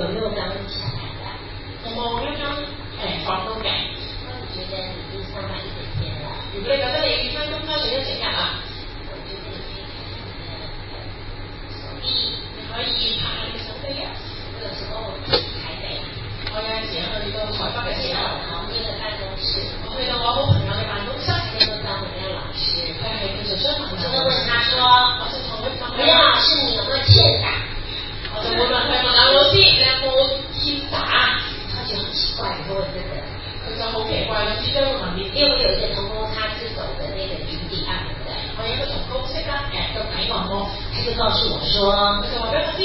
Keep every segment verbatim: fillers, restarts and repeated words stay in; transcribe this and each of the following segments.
有没有刚刚下来的？ 有冇啱啱誒放工嘅？ 那你覺得你已經上班一整天了？ 如果你覺得你翻工翻咗一整日啦， 我覺得你可以看看你的手機， 你可以拍下你手機嘅。 有時候我去台北啊， 我有陣時去到台北嘅時候， 旁邊嘅辦公室， 我去到我好朋友嘅辦公室， 見到張文亮老師， 佢係叫做張文亮， 我就問他說： 我就同佢問佢， 文亮老師你有沒有欠打？ 我就會問佢文亮老師你有冇欠打？ 他就很奇怪，佢問這個， 佢就好奇怪，唔知點會問呢啲。 因為我有一個同工，他是走的那個局地按摩的， 我有一個同工識得誒腳底按摩， 他就告訴我說， 佢就話俾我知。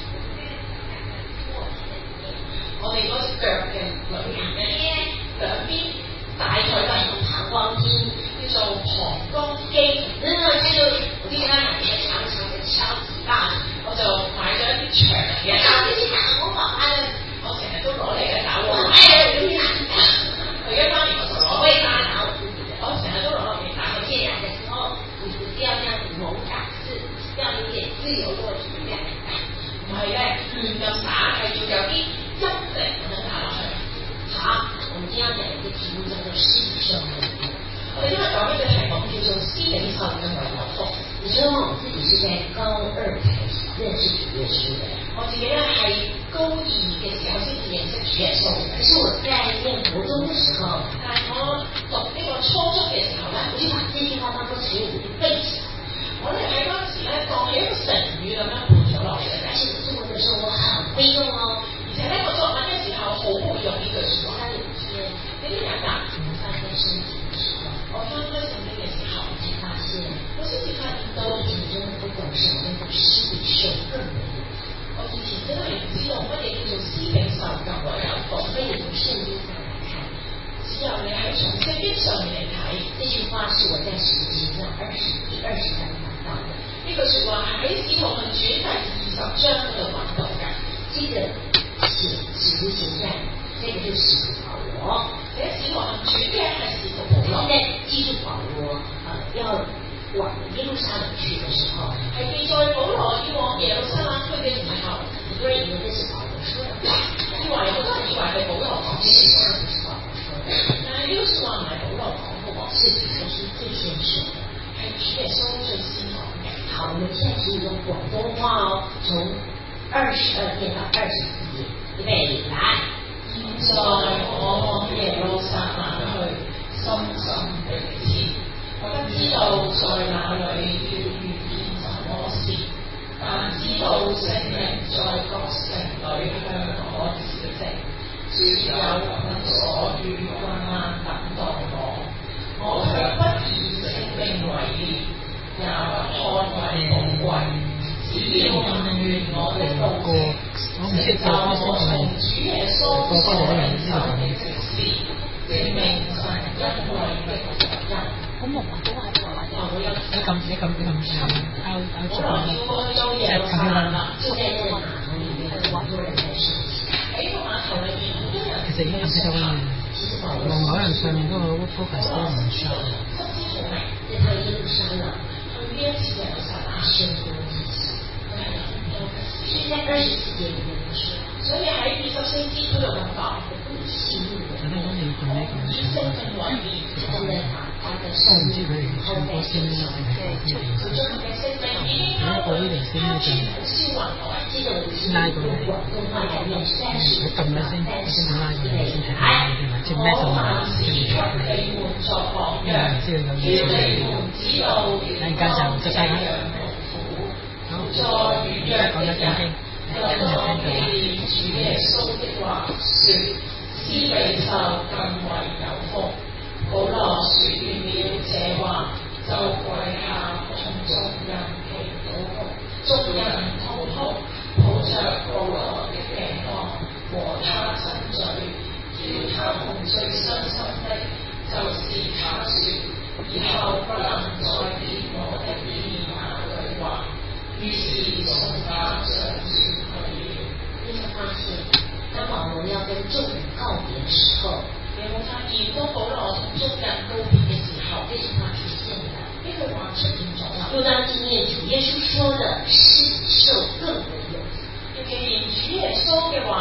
我哋嗰隻腳嘅裏面咧，兩邊大腿都係用膀胱經，叫做膀胱經。 那麼他就我就給他買一個長長的小幾棒， 我就買咗一啲長嘅。 然後就去打我寶寶咧， 我成日都攞嚟咧打我。 哎呀，我就去打打。 佢一翻嚟我就攞， 我也幫他打我自己的。 我成日都攞落嚟打。 我借來的時候，你不是要這樣子猛打，是要有點自由落體這樣打。 唔係咧，亂咁打係要有啲音力咁樣打落去。 好，我們今天要講一個題目叫做屍體受害人。 我哋今日講呢個題目叫做屍體受害人流腹。 你知道我自己是在高二才認識主耶穌的， 我自己咧係高二嘅時候先至認識主耶穌。 可是我在念國中嘅時候， 但係我讀呢個初中嘅時候咧， 我就把這句話當作成語背起來。 我哋喺嗰陣時咧當係一個成語咁樣背咗落嚟嘅。 而且我作文嘅時候我很會用哦， 而且咧我作文嘅時候好會用呢句説話。 有一天， 呢啲人啊， 我翻開聖經嘅時候， 我翻開聖經嘅時候， 我才發現， 我先至發現到我以前真的不懂什麼叫做屍體受更為有福。 我以前真係唔知道乜嘢叫做屍體受更為有福。 所以從聖經上來看， 只有你喺從聖經上面嚟睇， 這句話是我在使徒行傳二十第二十三講到的。 呢句説話喺使徒行傳第二十章嗰度講到嘅。 這個寫使徒行傳，這個就是使徒保羅。 寫使徒行傳嘅係使徒保羅。 現在記住保羅，呃，要往耶路撒冷去的時候， 係記載保羅要往耶路撒冷去嘅時候， 很多人以為這是保羅說的話， 以為好多人以為係保羅講嘅説話， 不是保羅說的。 但係呢個説話唔係保羅講嘅喎， 是主耶穌最先說的， 係主耶穌最先講嘅。 好，我們現在是用廣東話哦，從二十二頁到二十四頁，預備來。 現在我往耶路撒冷去，深深地知，我不知道在哪裏要遇見什麼事，但知道聖靈在各城裏向我指證，只有捆鎖與困難等待我，我卻不以性命為念，也不看為寶貴。只要能願我的道成，就我從主耶穌所領受的職事，證明神恩惠的責任。 咁我都係話我有你撳你撳你撳上 out out 好耐要過到耶路撒冷啦， 就在那個碼頭裡面，很多人在受洗。 喺個碼頭裏面，好多人其實已經撳得到啦。望可能上面嗰個 focus 都唔錯。 甚至乎明， 在他耶路撒冷， 去呢一次耶路撒冷宣布自己。 佢係有好多嘅事。 所以在二十四節裡面說， 所以喺二十四節嗰度咁講， 不以性命為就係我哋要撳呢撳以性命為念， 他們把他的我生唔知佢哋命全部先呢定係嗰邊佢將佢嘅性命已經拋嗰邊先呢就燒雲來。 這個我們是用廣東話來念，但是佢撳咗先，先拉過嚟先睇下呢啲嘛，即係咩數碼先至睇呢啲。因為唔知佢有嘢做嘅，突然間就執晒啦。好，而家講得正經，今日聽到主耶穌的話說：屍體受更為有福。保羅說完了這話，就跪下向眾人祈禱，眾人痛哭，抱着保羅的頸項和他親嘴。叫他們最傷心的，就是他說：以後不能再見我的兒那句話。於是送他上船去了。 你會發現，當保羅要跟眾人告別的時候， 你有冇發現當保羅同眾人告別嘅時候， 這句話出現了。 呢句話出現咗啦。 又當紀念主耶穌說的屍體受更為有福。 要紀念主耶穌嘅話，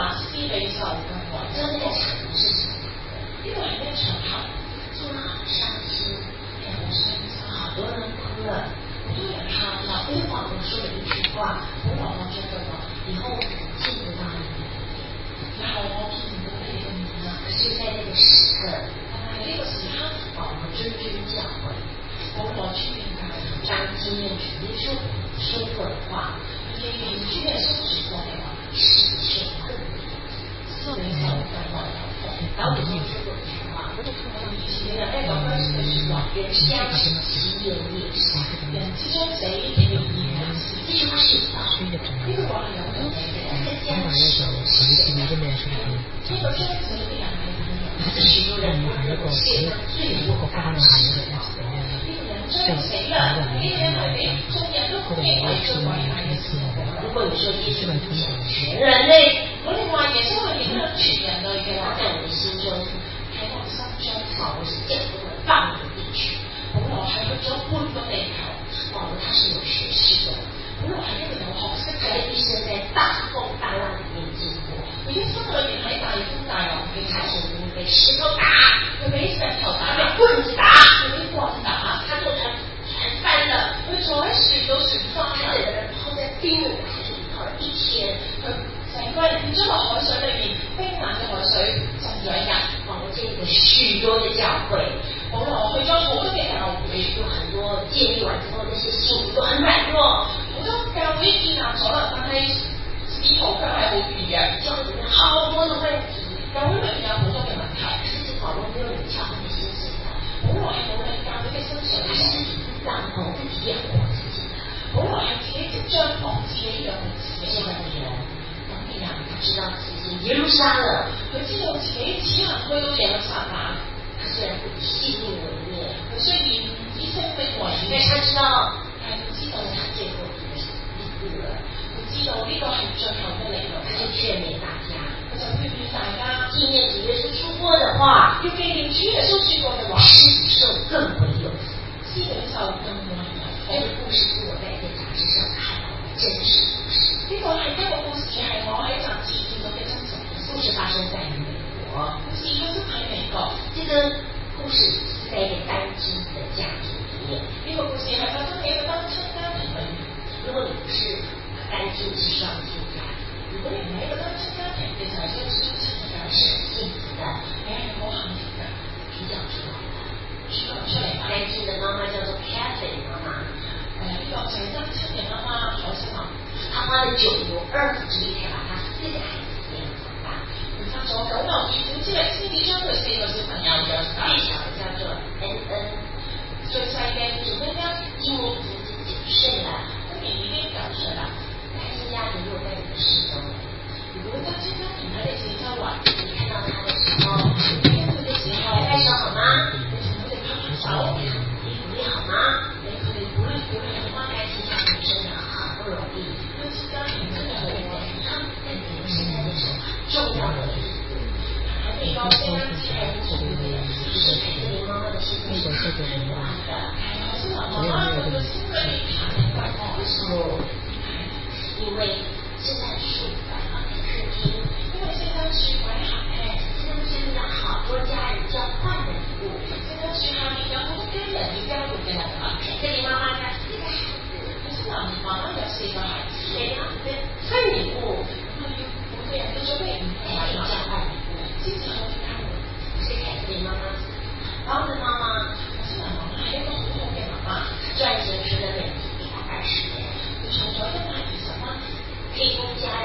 理受更為知道那個場合是什麼？ 呢個係咩場合？ 做得好傷心， 係好傷心， 好多人哭了， 好多人喊啦。 因為保羅說了一句話， 保羅講咗句話， 以後我見不到你們， 以後我見唔到你哋嘅面啦。 可是在那個時刻， 但係呢個時刻， 保羅尊重教會， 保羅尊重教會， 當紀念主耶穌說過的話， 紀念主耶穌說過嘅話， 是受更為受更為有福。 然後我們說過一句話， 以前嘅人咧講嗰句説話， 人相喜有也是， 人之將死其言也是。 這句話是有道理的， 呢個話係有道理嘅。 但係將死呢個將死嘅人係點樣？許多人認為世上最有大事的呢個人將死了，呢個人係俾眾人都認為最偉大嘅事。如果你說耶穌係全人類， 我哋話耶穌係影響全人類嘅話， 在我們心中， 喺我心中， 保羅是降到了半個地區， 保羅係去咗半個地球， 保羅他是有學識的， 保羅係一個有學識他嘅， 的一生在大風大浪裡面經過， 佢一生裏面喺大風大浪嘅他時候， 曾經被石頭打， 佢俾石頭打， 被棍子打， 佢俾棍打， 他坐船船翻了， 佢坐喺船度船翻他整個人泡在冰冷的海水裡泡了一天， 佢成個人跌咗落海水裏面，冰冷嘅海水浸咗一日。 保羅建立了許多的教會， 保羅去咗好多嘅教會， 有很多建立完之後，那些信徒都很軟弱， 好多教會建立咗啦，但係使徒卻係好軟弱， 教會裡面好多的問題， 教會裏面有好多嘅問題。 甚至保羅沒有領教會的薪水的， 保羅係冇領教會嘅薪水他是自己帳篷自己養活自己的， 保羅係自己織帳篷自己養活自己這樣的人，當地人他知道自己耶路撒冷， 佢知道自己此行去到耶路撒冷， 他雖然不以性命為念， 佢雖然以生命為但念， 他知道， 但係佢知道他最後的一步了， 佢知道呢個係最後嘅力量， 他就勸勉大家， 佢就勸勉大家紀念主耶穌說過的話， 要紀念主耶穌說過嘅話， 施比受更為有福。 施比受更為有福。 這個故事是我在一個雜誌上看到的真實故事， 呢個係一個故事，係我喺雜誌見到嘅真實故事。 故事發生在美國， 故事發生喺美國。 這個故事是在一個單親的家庭裡面。 呢個故事係發生喺一個單親家庭裏面。 如果你不是單親，是雙親家庭； 如果你唔係一個單親家庭，其實係一個雙親嘅家庭， 是很幸福的， 你係好幸福嘅。 主角出來了， 主角出嚟啦。 單親的媽媽叫做 Catherine 媽媽， 誒呢個就係單親嘅媽媽海瑟琳。 她花了九牛二虎之力才把她四個孩子養長大。 佢花咗九牛二虎之力先至將佢四個小朋友養大。 最小的叫做恩恩， 最細嘅叫做恩恩， 今年已經九歲了， 今年已經九歲啦。 單親家庭落在你的四周， 如果單親家庭喺你四周圍， 你看到他的時候， 你見佢嘅時候， 拍拍手好嗎？ 你同佢哋拍拍手， 你鼓勵鼓勵好嗎？ 你佢哋鼓勵鼓勵好嗎？ 單親家庭真的很不容易， 單親家庭真係好唔容易。 他們在你們現在的時候重要的一步， 喺美國呢單親係好重要嘅， 是凱瑟琳媽媽的心裡是很軟的， 係海瑟琳媽媽佢個心裏面係很軟嘅。 為什麼？因為聖誕樹擺放在客廳， 因為聖誕樹擺喺客廳， 聖誕樹有好多家人交換的禮物， 聖誕樹下面有好多家人要交換嘅禮物。 凱瑟琳媽媽家四個孩子， 海瑟琳媽媽有四個孩子， 每個孩子分禮物， 咁要每個人都準備唔同才可以交換禮物， 先至可以交換。 所以凱瑟琳媽媽，好的媽媽， 海瑟琳媽媽係一個好好嘅媽媽， 賺錢賺了每給她二十元， 佢儲咗一百二十蚊， 可以供家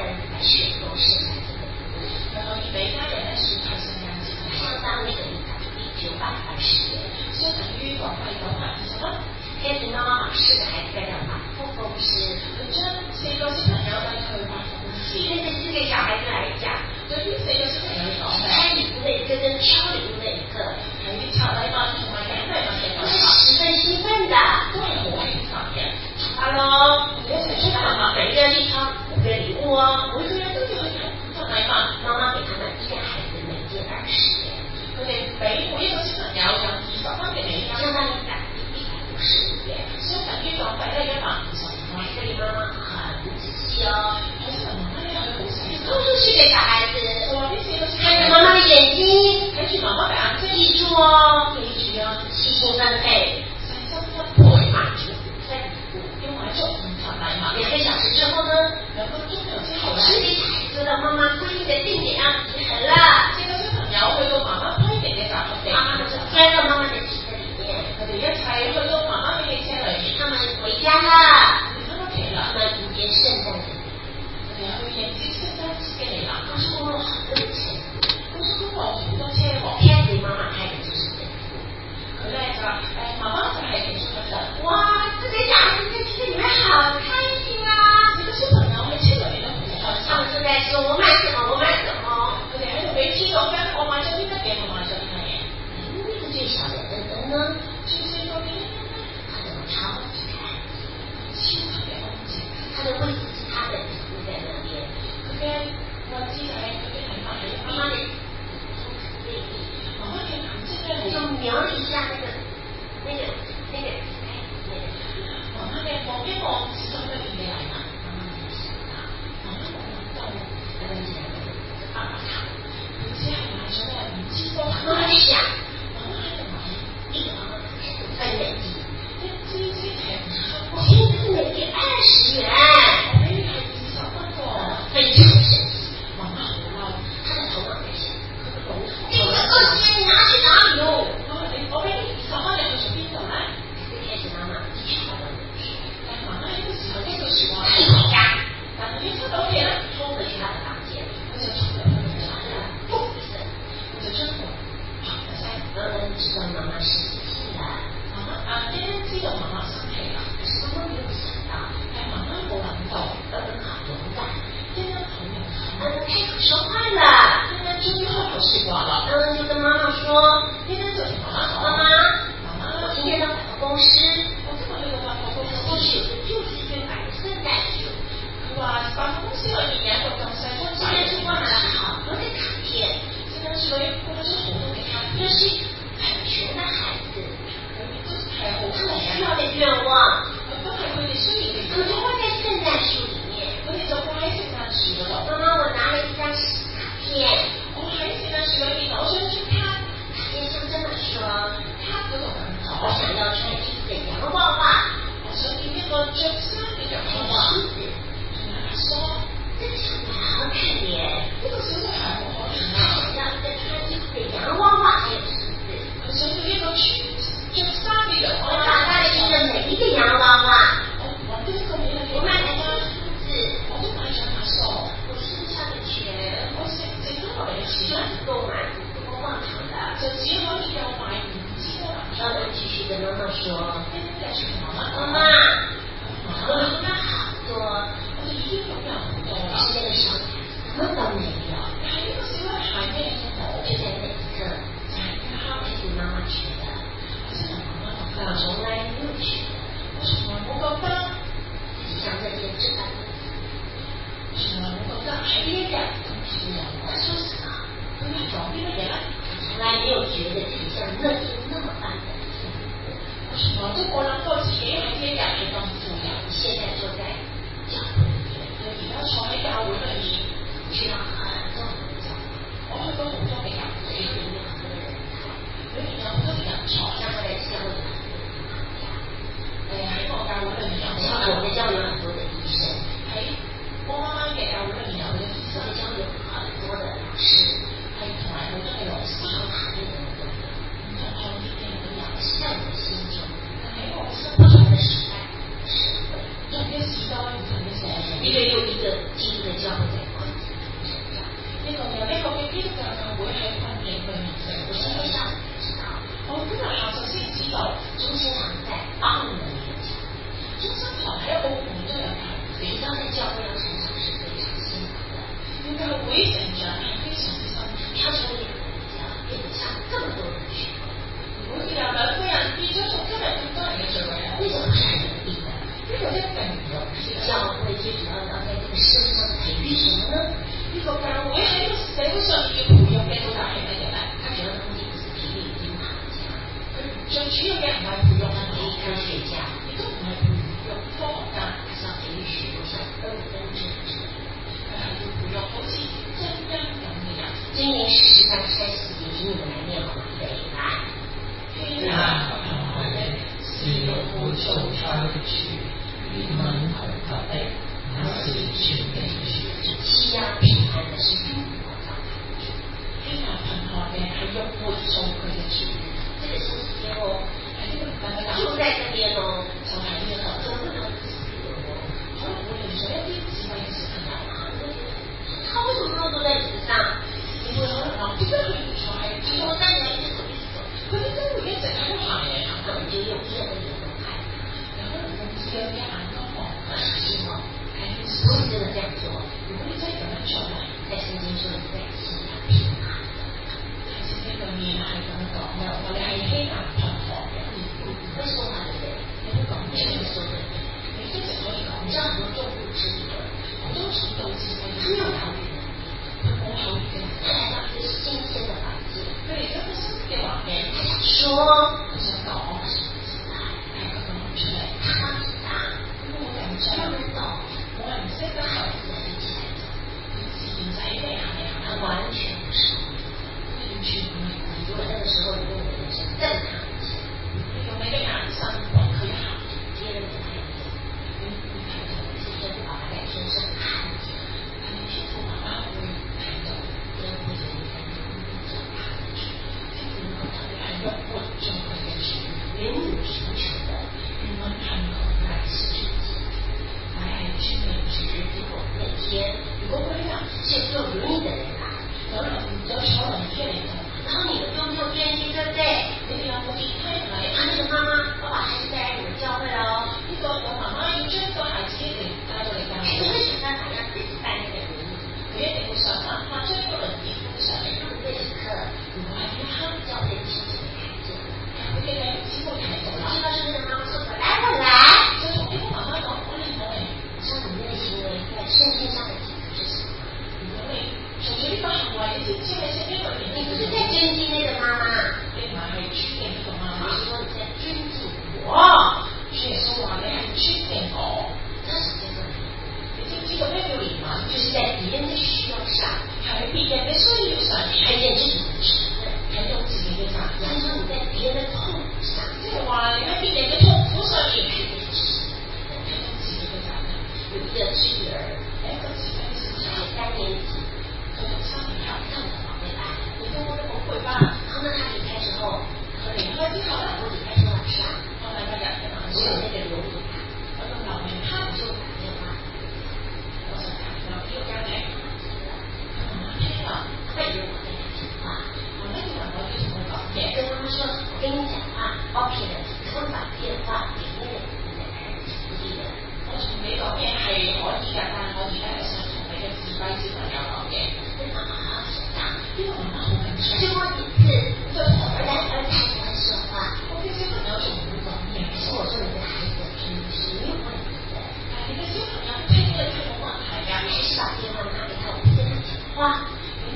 样子够满足不够放长的，就只可以有买唔知道然后继续跟妈妈说，妈妈，我有那好多，我已经有了很多了，是那个小孩根本没有，还有个小孩没有，就在那一刻才开始妈妈觉得，我从来没有觉得，我从来不觉得自己像这些这般的，从来不觉得还有点东西呢，我说什么？我从来没有觉得自己像那天那么般的幸福。我从都冇諗過自己喺呢一日係咁富有。現在坐在教會裏面，我而家坐喺教會裏面，去到很多很多教會，我去過好多嘅教會，裏面有很多嘅人才，裏面有好多嘅人才，像我哋教會有很多嘅行家，誒喺我教會裏面有，像我哋教會有很多嘅醫生，喺我媽媽嘅教會裏面有好多醫生，我哋教會有很多嘅老師。係同埋好多嘅老師，好行業等等，唔同行業嘅人也是在我的心中。但喺我生不同嘅時代，社會唔同嘅時代，唔同嘅社會，一個又一個基督嘅教會在困境中成長，一個又一個嘅基督教教會喺困境裏面成長。我今日上午知道，我今日下晝先知道，中心堂在澳門嘅教會，中心堂喺澳門都有教會。你知道在教會要成長是非常辛苦的，因為會成長係非常之辛苦。他從一個人家變成這麼多人去，我哋兩個夫人變咗從今日咁多人嘅聚會，為什麼是很容易的？呢個一定唔容易。教會最主要要在這個社會上培育什麼呢？呢個教會喺呢個社會上要培育嘅到底係乜嘢咧？他主要的目的不是培育銀行家，佢最主要嘅唔係培育係培育科學家，亦都唔係培育科學家，係要培育許多像歐根之之類，佢係要培育好似真因咁嘅人。箴言十章三十節，請你們來念好嗎？對，來。天下貧寒的是用會造他的主，與民同合的那是全地主。欺壓貧寒的是用我造他的主，天下貧寒嘅係用會造佢嘅主。這個星期天哦，喺呢個唔係就在這邊哦，就喺呢個做呢個字哦，可能會聯想一啲智慧嘅小朋友啊，他為什麼那麼多在紙上？你會可能諗點解佢唔坐喺桌上？佢點解會一直喺度行嚟行去？你就用呢個眼光看，然後你用自己嘅眼光望，是嗎？還是如果你真的這樣做，如果你真係咁樣做咧，在聖經說你在欺壓貧寒的，喺聖經裏面係咁樣講嘅，我哋係欺壓貧寒嘅，你你唔會說話對不對？你會講咩？你說對，你一直可以講，你知道很多重度智慧，好多重度智慧，他沒有考慮的。我好嘅，他來到一個新鮮的環境，對一個新嘅環境，他想說，他想講，他想出來，哎，佢講唔出嚟，他唔知道，因為我哋唔知道，我係唔識得行自己嚟做，自然仔嚟行嚟行，他完全不是，完全唔係。如果那個時候你用你的眼神瞪他一下，你用你嘅眼神望佢一下，別人就睇唔見，你你抬頭，其實就把他在身上看見。天父媽媽會睇到，因為佢哋係用做他的主，天父媽媽係用活做佢嘅主，永遠貧窮的，永遠貧窮乃是主子，乃係尊名主。結果那天，如果會讓這坐輪椅的人來，有人有坐輪椅嘅人，然後你們都沒有願意，對不對？你哋有冇離開嚟？啊，那個媽媽，我把孩子帶來你們教會哦。呢個我媽媽要將個孩子嚟帶到嚟教會，你會想辦法讓自己帶那個人。佢一定會想辦法將個輪椅搬上嚟。如果這一刻，如果係一刻教會的弟兄姊妹看見了，教會嘅弟兄姊妹睇到了，這個是那個媽媽說的，來我來，就同呢個媽媽講，我嚟我嚟。像你們的行為在聖經上的體驗是什麼？如果你從咗呢個行為，你知唔知喺聖經裏面？你不是在尊敬那個媽媽，你唔係尊敬呢個媽媽，你說你在尊敬我。主耶穌話你係尊敬我，這是真正的。你知唔知道咩叫憐憫？就是在別人的需要上，喺別人嘅需要上面，睇見自己嘅責任，睇到自己嘅責任。即係說你在別人的痛苦上，即係話你喺別人嘅痛苦上面，睇見自己，睇到自己嘅責任。有一個侄兒，有一個姊妹是才三年級，佢讀三年級，看我的寶貝班，你跟我的寶貝班。然後呢，他離開之後，佢離開之後，我離開之後上，後來那個我有那個留名卡，我用留名卡，我就打電話。我想打電話俾我家庭，佢媽媽聽啦，佢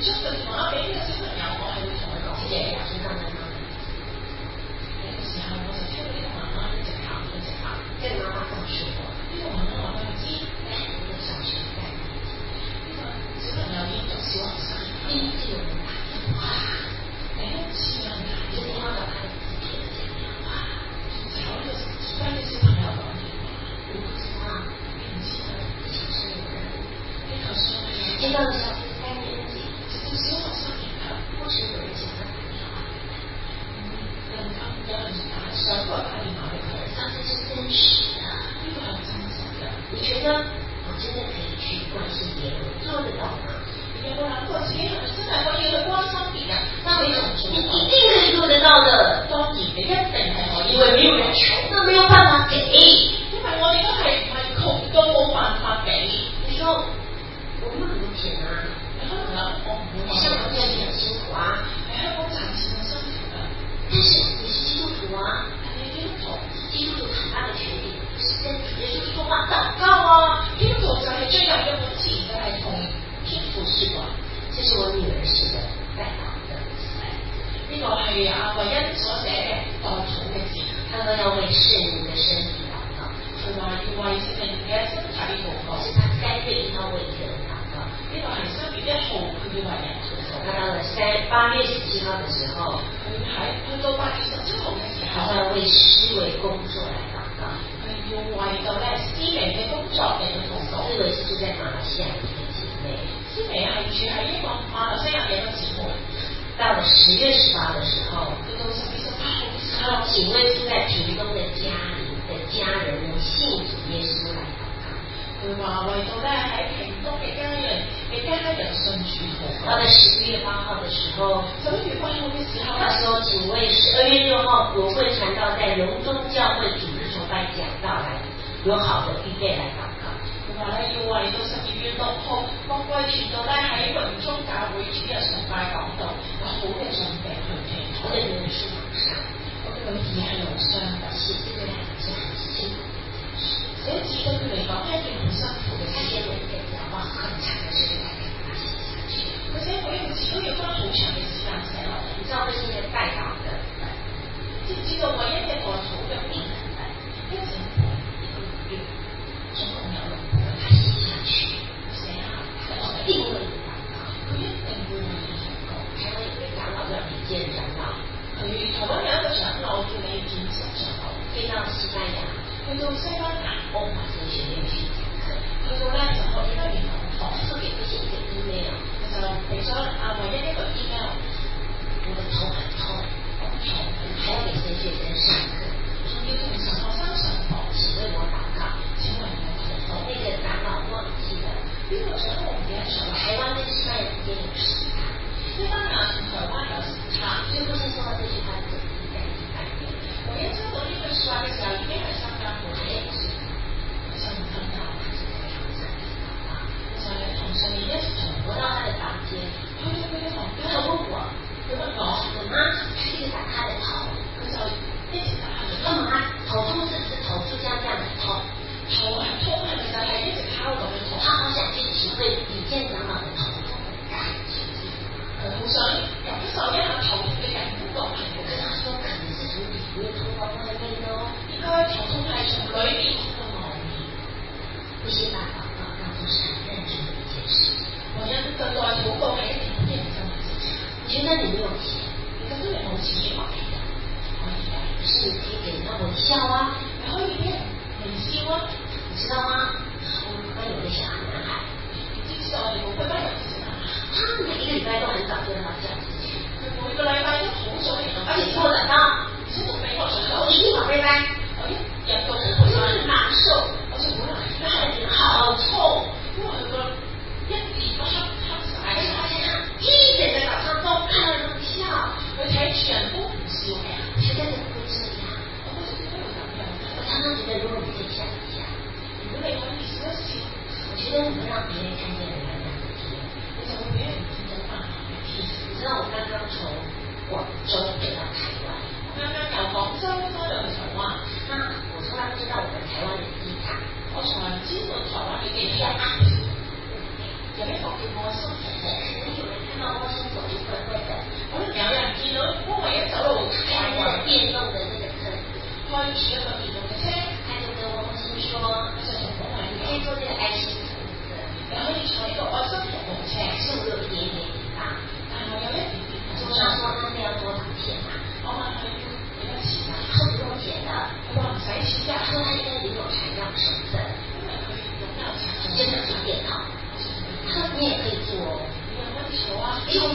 中嘅電話俾呢個小朋友，我係會同佢講嘢嘅。先生嘅媽媽，呢個時候我就聽到呢個媽媽一直喊一直喊，即係媽媽咁説話。呢個媽媽話俾我知，你係一個小學雞，呢個小朋友已經讀小學生，第一次有人打電話，第一次有人打電話到他的自己的電話，找呢個跟呢小朋友講電話，我不知道，唔知道，小學有人，呢個小朋友接到的消息三年級，只是小學生年級，不時有人請他打電話，嗯，有人有人打想過打電話俾佢，但係是真實的，呢個係真實嘅。你覺得我真的可以去關心別人，做得到嗎？你有冇諗過自己係咪真係可以去關心別人？那你怎麼做？你一定可以做得到的。當然，你一定係可以。因為沒有人窮，那沒有辦法給。因為我哋都係唔係窮到冇辦法給。你說我沒有很多錢啊，你可能諗我唔會話。香港賺錢很辛苦啊，喺香港賺錢很辛苦的。但是你是基督徒啊，你基督徒，基督徒很大的權利是跟主耶穌說話禱告啊。基督徒就係最有一個詞就係同天父說話。這是我女兒寫的代禱的詞，呢個係阿慧欣所寫嘅代禱嘅字。他說要為聖靈的身體禱告，佢話要為聖靈嘅身體禱告。是他三月一號為一個人禱告，呢個係三月一號佢要為人禱告。那到了三八月十七號的時候，佢喺去到八月十七號嘅時候，他要為思維工作來禱告，佢要為到咧思維嘅工作嚟到禱告。思維是住在馬來西亞嘅一個姐妹，思維係住喺一個馬來西亞嘅一個姊妹。到了十月十八的時候，到到十月十八號嘅時候，請問住在屏東的家裡的家人能信主耶穌來禱告？佢話為到咧喺屏東嘅家人嘅家人信主禱告。到了十一月八號的時候，十一月八號嘅時候，他說請為十二月六號國會傳道在榮中教會主日崇拜講道來有好的預備來禱告。佢話咧要為到十二月六號國會傳道咧喺榮中教會主日崇拜講道有好嘅準備去祈禱。我嘅女兒是網上，我嘅女兒係路上嘅，是這個係是很辛苦的一件事。寫字對佢嚟講係一件好辛苦嘅事。寫每一個字要花很長嘅時間嚟把它寫下去。佢寫每一個字都要花好長嘅時間寫落嚟。你知道這是一個代禱嘅本，知唔知道唯一嘅代禱嘅本本一整本一個月總共有六本，他寫下去，寫下來，我一定會禱告，佢一定會為你禱告。台灣有個長老叫李健長老，佢台灣有一個長老叫李健生長老，飛到西班牙，去到西班牙歐華神學院去講課，去到咧就學咗一年講堂，特別佢寫一個 email，佢就俾咗阿唯一一個 email，我的頭很痛，我頭很痛，還要給神學生上課，仲要同神學生上課，請為我禱告，請為我禱告。那個長老忘記了，呢個長老唔記得咗，台灣跟西班牙之間有時差，西班牙同台灣有時差，所以不先說到這句話的時候，已經在第三年。我一收到呢句説話嘅時候，已經係新加坡嘅一個時候，我就唔聽到，他就在床上禱告，我就喺床上面一直從我到他的房間，去到佢嘅房間，佢問我，佢問我，我媽他一直打他的頭，佢就一直打他的頭，媽媽頭痛是不是頭就這樣這樣子痛？頭係痛係咪就係一直敲咁樣痛？他好想去體會李健長老的頭痛的感覺，佢好想感受一下頭痛嘅感覺係點？跟他說可能是從裡面痛到外面咯，應該頭痛係從裏面痛到外面。不先把禱告當作是很認真的一件事，我覺得對待禱告係一件好認真嘅事情。你覺得你沒有錢，你覺得你冇錢可以的，可以的，可是你可以給人家微笑啊，你可以俾人微笑啊，你知道嗎？我們班有個小男孩，你知唔知道我哋我們班有個小男孩，他每一個禮拜都很早就到教室去，佢每個禮拜都好早嚟到，而且比我早到，而且仲比我早到，我一定要背班，我一人到我就很難受，我就覺得那個臉好臭，因為佢個一臉都黑黑晒，而且發現他一整個早上都看到人笑，佢睇住人都唔笑嘅，佢真係會這樣，我覺得點解會咁樣？我常常覺得如果你可以笑一下，如果你可以笑一笑，我覺得你會讓別人看見你的那個天，你就會俾人見到啊！你知道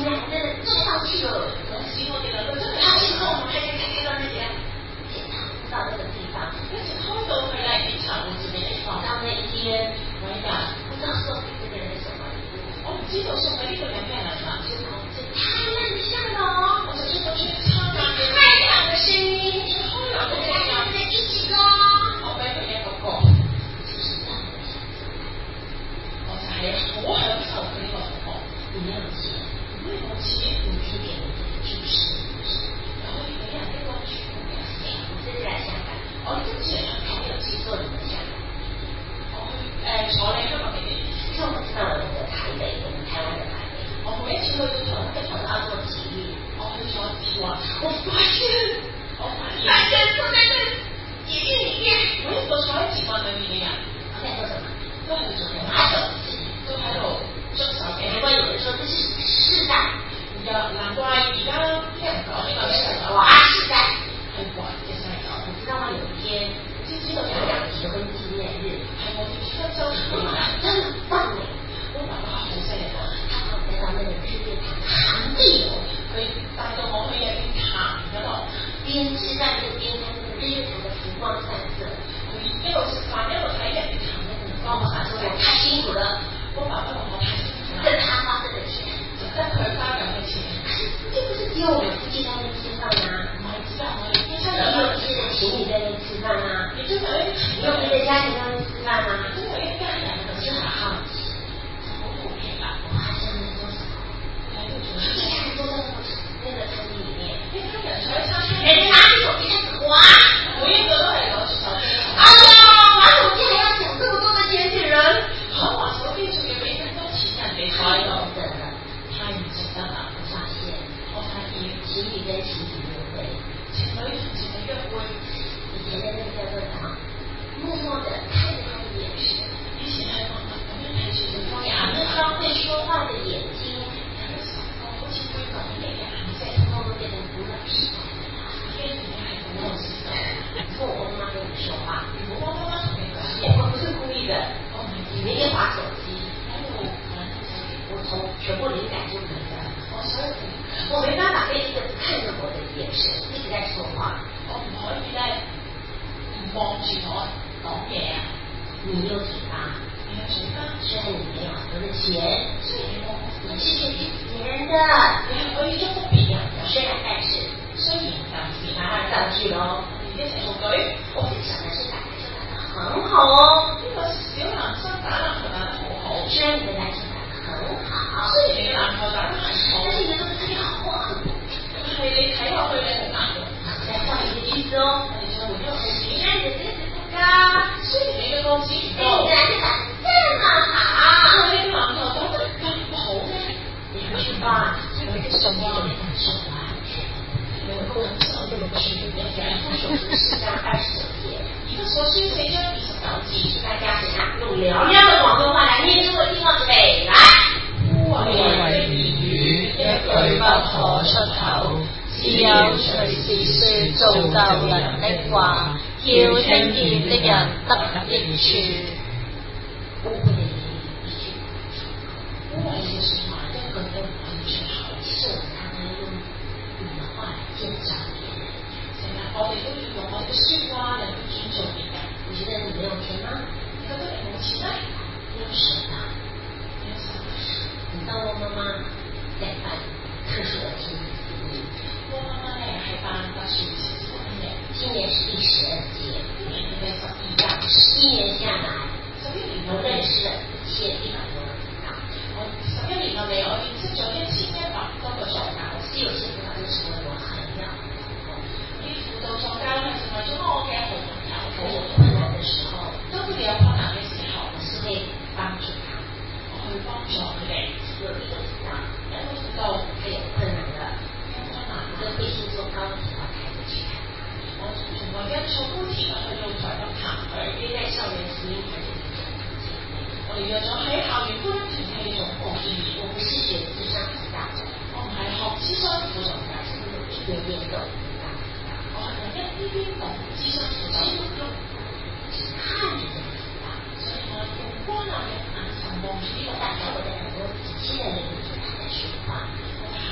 们俩真的坐上去了，我希望这个真的他是跟我们开开开开到那些检查不到那个地方，而且偷偷回来检查我这边到那一天，我一讲不知道送给这个人什么礼物，我记得送给这个两个人嘛，就就太亮相了哦，我说这都是超亮太亮的声音，超亮的声音，在一起哦，我没有那个过，就是这样的想法，我才我很少跟那个朋友，你没有钱，你没有钱，你去给我去试试，然后你两个都去，我自己来香港，我自己还没有去做你的香港。誒坐你香港嘅地，因為我知道我哋嘅台北，我們台灣嘅台北，我每一次去都同一同澳洲體育，我去咗之後，我發現，我發現，發現坐在那體育裡面，每一個坐喺節目裡面嘅人，我在做什麼？都係做緊玩手機，都喺度捉手機。難怪有人說這是世代，而家難怪而家啲人講呢個咩華世代，係華嘅世代。我知道我有一天。知知道有兩結婚紀念日，係我哋出州出嚟，真係棒嘅。我爸爸好犀利喎，他幫我帶到那個日月潭潭地哦，佢帶到我去日月潭嗰度，邊吃飯就邊看那個日月潭的浮光散色。佢一路食飯一路睇日月潭嘅浮光散色，太辛苦了。我爸爸話我太辛苦了，跟他花這個錢，就跟佢花咁嘅錢。這不是只有我們夫妻在那邊吃飯啊？我還知道我哋夫妻也有一些情侶在那邊吃飯啊。你真的有情侶的家庭在那邊吃飯啊？真的有家人，我是很好奇。我不明白，我還在那邊做什麼？一開始坐在那個餐廳裡面，因為他人才餐廳，人家拿起手機開始滑，每一個都係攞住手機。哎呀，玩手機還要講這麼多的年輕人，好玩手機仲要俾咁多錢人哋睇到，真的太唔值得啦！我發現，我發現情侶跟情侶約會，情侶同情侶約會，以前的那個叫做什麼？默默的看着他的眼神，以前係默默咁樣睇住對方眼，那雙會說話的眼睛，兩個手好似會講嘢嘅眼色，通通都變成古老時代的他，因為你還不認識的。以後我媽媽跟你說話，我媽媽同你講嘢，我不是故意的，你那邊滑手機，還有我從全部靈感就沒了，我所以我沒辦法跟一個看着我的眼神一直在說話，我唔可以咧望住我講嘢啊！你有嘴巴，你有嘴巴，雖然你沒有很多的錢，雖然我你是可以別人的，你係可以祝福別人的，雖然但是雖然但是拿下道具咯，你一齊做隊，我哋小男生打籃球打得很好哦，呢個小男生打籃球打得好好，雖然你的籃球打得很好，雖然你嘅籃球打得很好，但是你嘅東西好很，係你睇落去咧好難用，再換一個意思哦，我哋就換咗係點咧？你嘅姿勢不高，雖然你嘅個子唔高，你嘅籃球打得這麼好，你嘅籃球打得咁好咧，你會去吧？因為什麼？手環。能夠找這個區別，然後手持四張二十九頁，一個所需隨身筆手標記，大家怎樣用嘹亮的廣東話來念出個聽落嚟？來，互為言語，一句不可出口，只有隨時說造就人的話，叫聽見的人得益處。互為言語，一句不出口，互為的說話，一句都唔可以出口，是他們用你的話來建造別人，成日我哋都要用我哋嘅説話嚟去建造別人。你覺得你沒有錢嗎？你覺得你冇錢咩？你有神啊！你有神啊！你知道我媽媽在辦特殊的親子節目，我媽媽咧係辦特殊親子節目嘅，今年是第十二屆，今年應該十一樣，十一年下來，十一年我認識了一千一百多個助教，我十一年落嚟我認識咗一千一百多個助教，是有些助教就成為我很要好的朋友，啲輔導助教係成為咗我嘅好朋友，佢有困難嘅時候，當佢哋有困難嘅時候，我是會幫助他，我去幫助佢哋。有一個輔導，有一個輔導他有困難的，有困難，我就會先坐高鐵到台北去看他，我從我一坐高鐵去到台北談佢，約在校園福音團體總部見面，我哋約咗喺校園福音團體總部見面，我不是學諮商輔導者，我唔係學諮商輔導者，是有一點點懂輔導輔導，我係有一啲啲懂諮商輔導，只用只看着這個輔導，所以我用光亮嘅眼神望住呢個大家，我哋很多仔細的聆聽他在說話，我係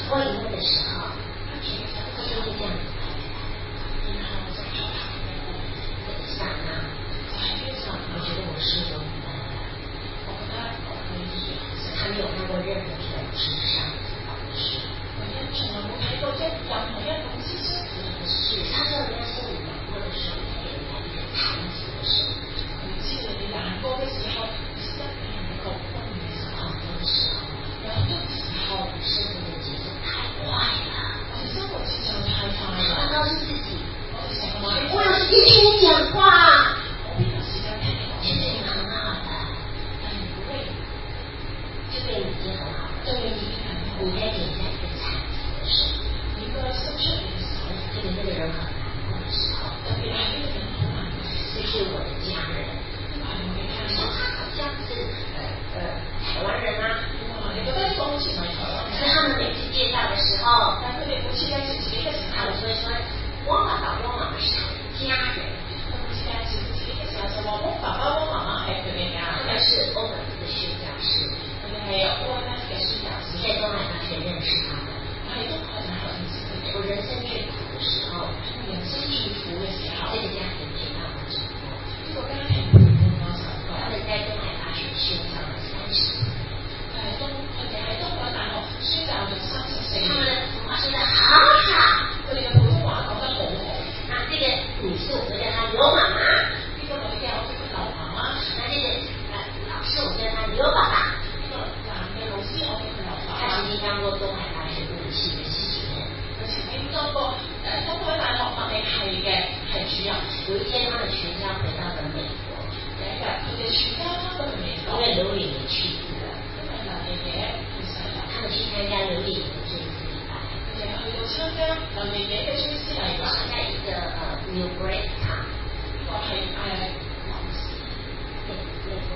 过一幕的时候，他就会这样子拍拍拍，然后在跳他的那个刹那，我觉得我是有呃，我跟他我可以他没有看过任何一个智商好的事，我从来没睇過一任何一種智商的事。他知道人家心裡難過的時候，他給人家一個彈指的手。佢知道你難過嘅時候，你是一個人一個風嘅時候，好多時候，有好多時候生活的節奏太快了，我哋生活節奏太快了。他告訴自己，我哋成日話我有時間聽你講話，我邊有時間聽你講話？其實你很好的，但你不會，這個已經很好了，這個已經很好。你該點一下一個彈指的手，一個伸出你的手，特別那個人很難過的時候，特別係那個人好難過，這是我的家人。說他好像是呃呃台灣人啊，你覺得呢個好似唔係台灣人？可是他們每次介紹的時候，但佢哋每次介紹自己嘅時候，他們就會說我爸爸我媽媽是他的家人。他們每次介紹自己嘅時候就話我爸爸我媽媽係佢哋家人。他們是歐本斯的宣教師，佢哋係有歐本斯嘅宣教師，在東海大學認識他們。我喺東海大學認識佢哋。我人生最苦的時候，人生最苦嘅時候，這個家庭陪伴我走過，這個家庭陪伴我走過。他們在東海大學宣教了三十年，喺東佢哋喺東海大學宣教咗三十四年。他們的普通話說得好好，佢哋嘅普通話講得好好。那這個女士我們叫她劉媽媽，呢個女嘅我叫佢劉媽媽。那這個呃老師我叫他劉爸爸，呢個男嘅老師我叫佢劉爸爸。他曾經當過東海大學物理系嘅系主任，佢曾經當過誒東海大學物理系嘅系主任。有一天他們全家回到了美國，有一日佢哋全家翻到去美國，因為劉爺爺去世了，因為劉爺爺去世了，他們去參加劉爺爺的追思禮拜，佢哋去到參加劉爺爺嘅追思禮拜，在一個呃 New Brighton，呢個係誒樓市，那那個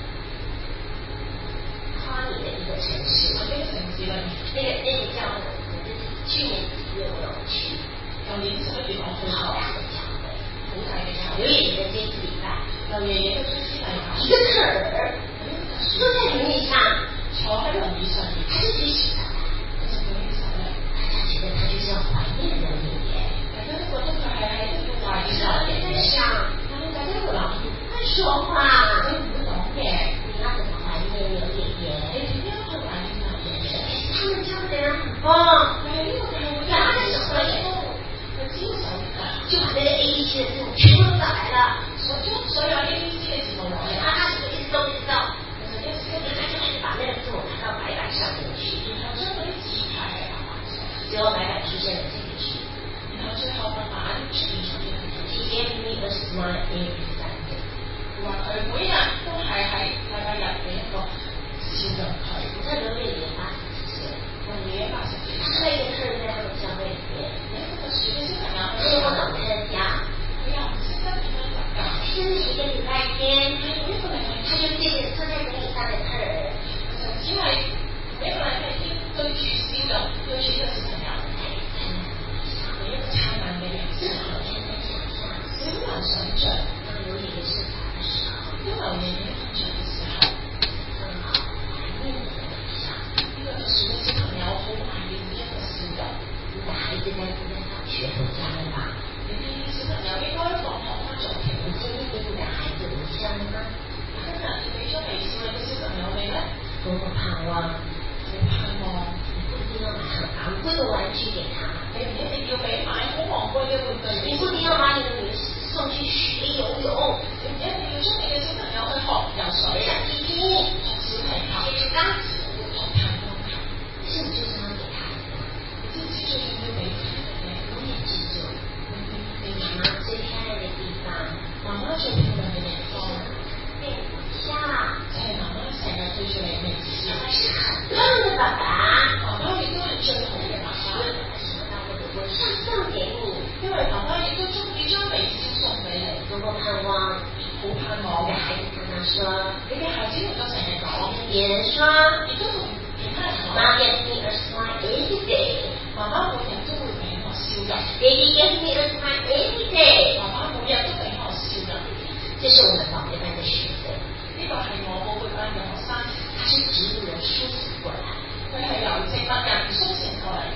哈尼的一個城市，呢個城市裏面，那個那個教會，我就是去年十月我有去，舊年十一月我去好大的教會，好大嘅教會，劉爺爺嘅追思禮拜，劉爺爺嘅追思禮拜，一個特兒坐在輪椅上，坐喺輪椅上面，他就舉起手來，他就舉起手來，大家覺得他就是要懷念劉爺爺，大家都覺得佢係喺度要懷念劉爺爺上，但係大家都諗唔會說話，佢唔會講嘢，你要怎麼懷念劉爺爺？你點樣去懷念劉爺爺？他們教會的人很瘋，但係呢個教會拿着手來動，佢只有手一個，就把那個 A B C 的字母全部都打來了，所就所有 A B C 的字母來了，啊，他就一直動一直動，他就開始把那個字母排到白板上面去，然後將嗰啲字排喺白板上，最後白板出現了這個句，然後最後白板出現咗呢個句 He gave me a smile every Sunday，佢話佢每日都係喺禮拜日嘅一個笑容佢，你知道劉爺爺八十幾歲，劉爺爺八十幾歲，他那個客人在他們教會裡面，連這個學嘅小朋友都不懂參加，佢又唔識得點樣入教，甚至一個禮拜天，佢每一個禮拜他就對着坐在輪椅上的客人，就只係每一個禮拜天對住笑容，對住一個小朋友，每一個燦爛嘅人生，你好難想像，當劉爺爺睡着的時候，當劉爺爺瞓着嘅時候，很好懷念的微笑，呢個就使得小朋友好懷念呢一個笑容。你的孩子在今天放學回家了吧？你啲小朋友應該放學翻咗屋企，你今天給你的孩子微笑了嗎？你今日你俾咗微笑你嘅小朋友未呢？多麼盼望，好盼望，你不一定要買很昂貴的玩具給他，你唔一定要俾買好昂貴嘅玩具，你不一定要把你的女兒送去學游泳，你唔一定要將你嘅小朋友去學游水、學踢踢、學小提琴、學鋼琴、學彈鋼琴，是你最想要給他的，你自己最想要俾他的，永遠記住，你媽媽最漂亮的地方，媽媽最漂亮嘅地方，對笑，就係媽媽成日對住你微笑，媽媽是很棒的爸爸，媽媽亦都係最好嘅爸爸，什麼大我都會上送給你，因為媽媽亦都中意將微笑送俾你，多麼盼望，好盼望嘅孩子常常說，你嘅孩子能夠成日講，別人說，亦都同其他人講，媽媽 gives me a smile every day，媽媽每日都會俾我笑容 ，Baby gives me a smile every day，媽媽每日都俾我笑容，這是我們寶貝班的學生，呢個係我寶貝班嘅學生，他是植物人甦醒過來，佢係由植物人甦醒過嚟嘅，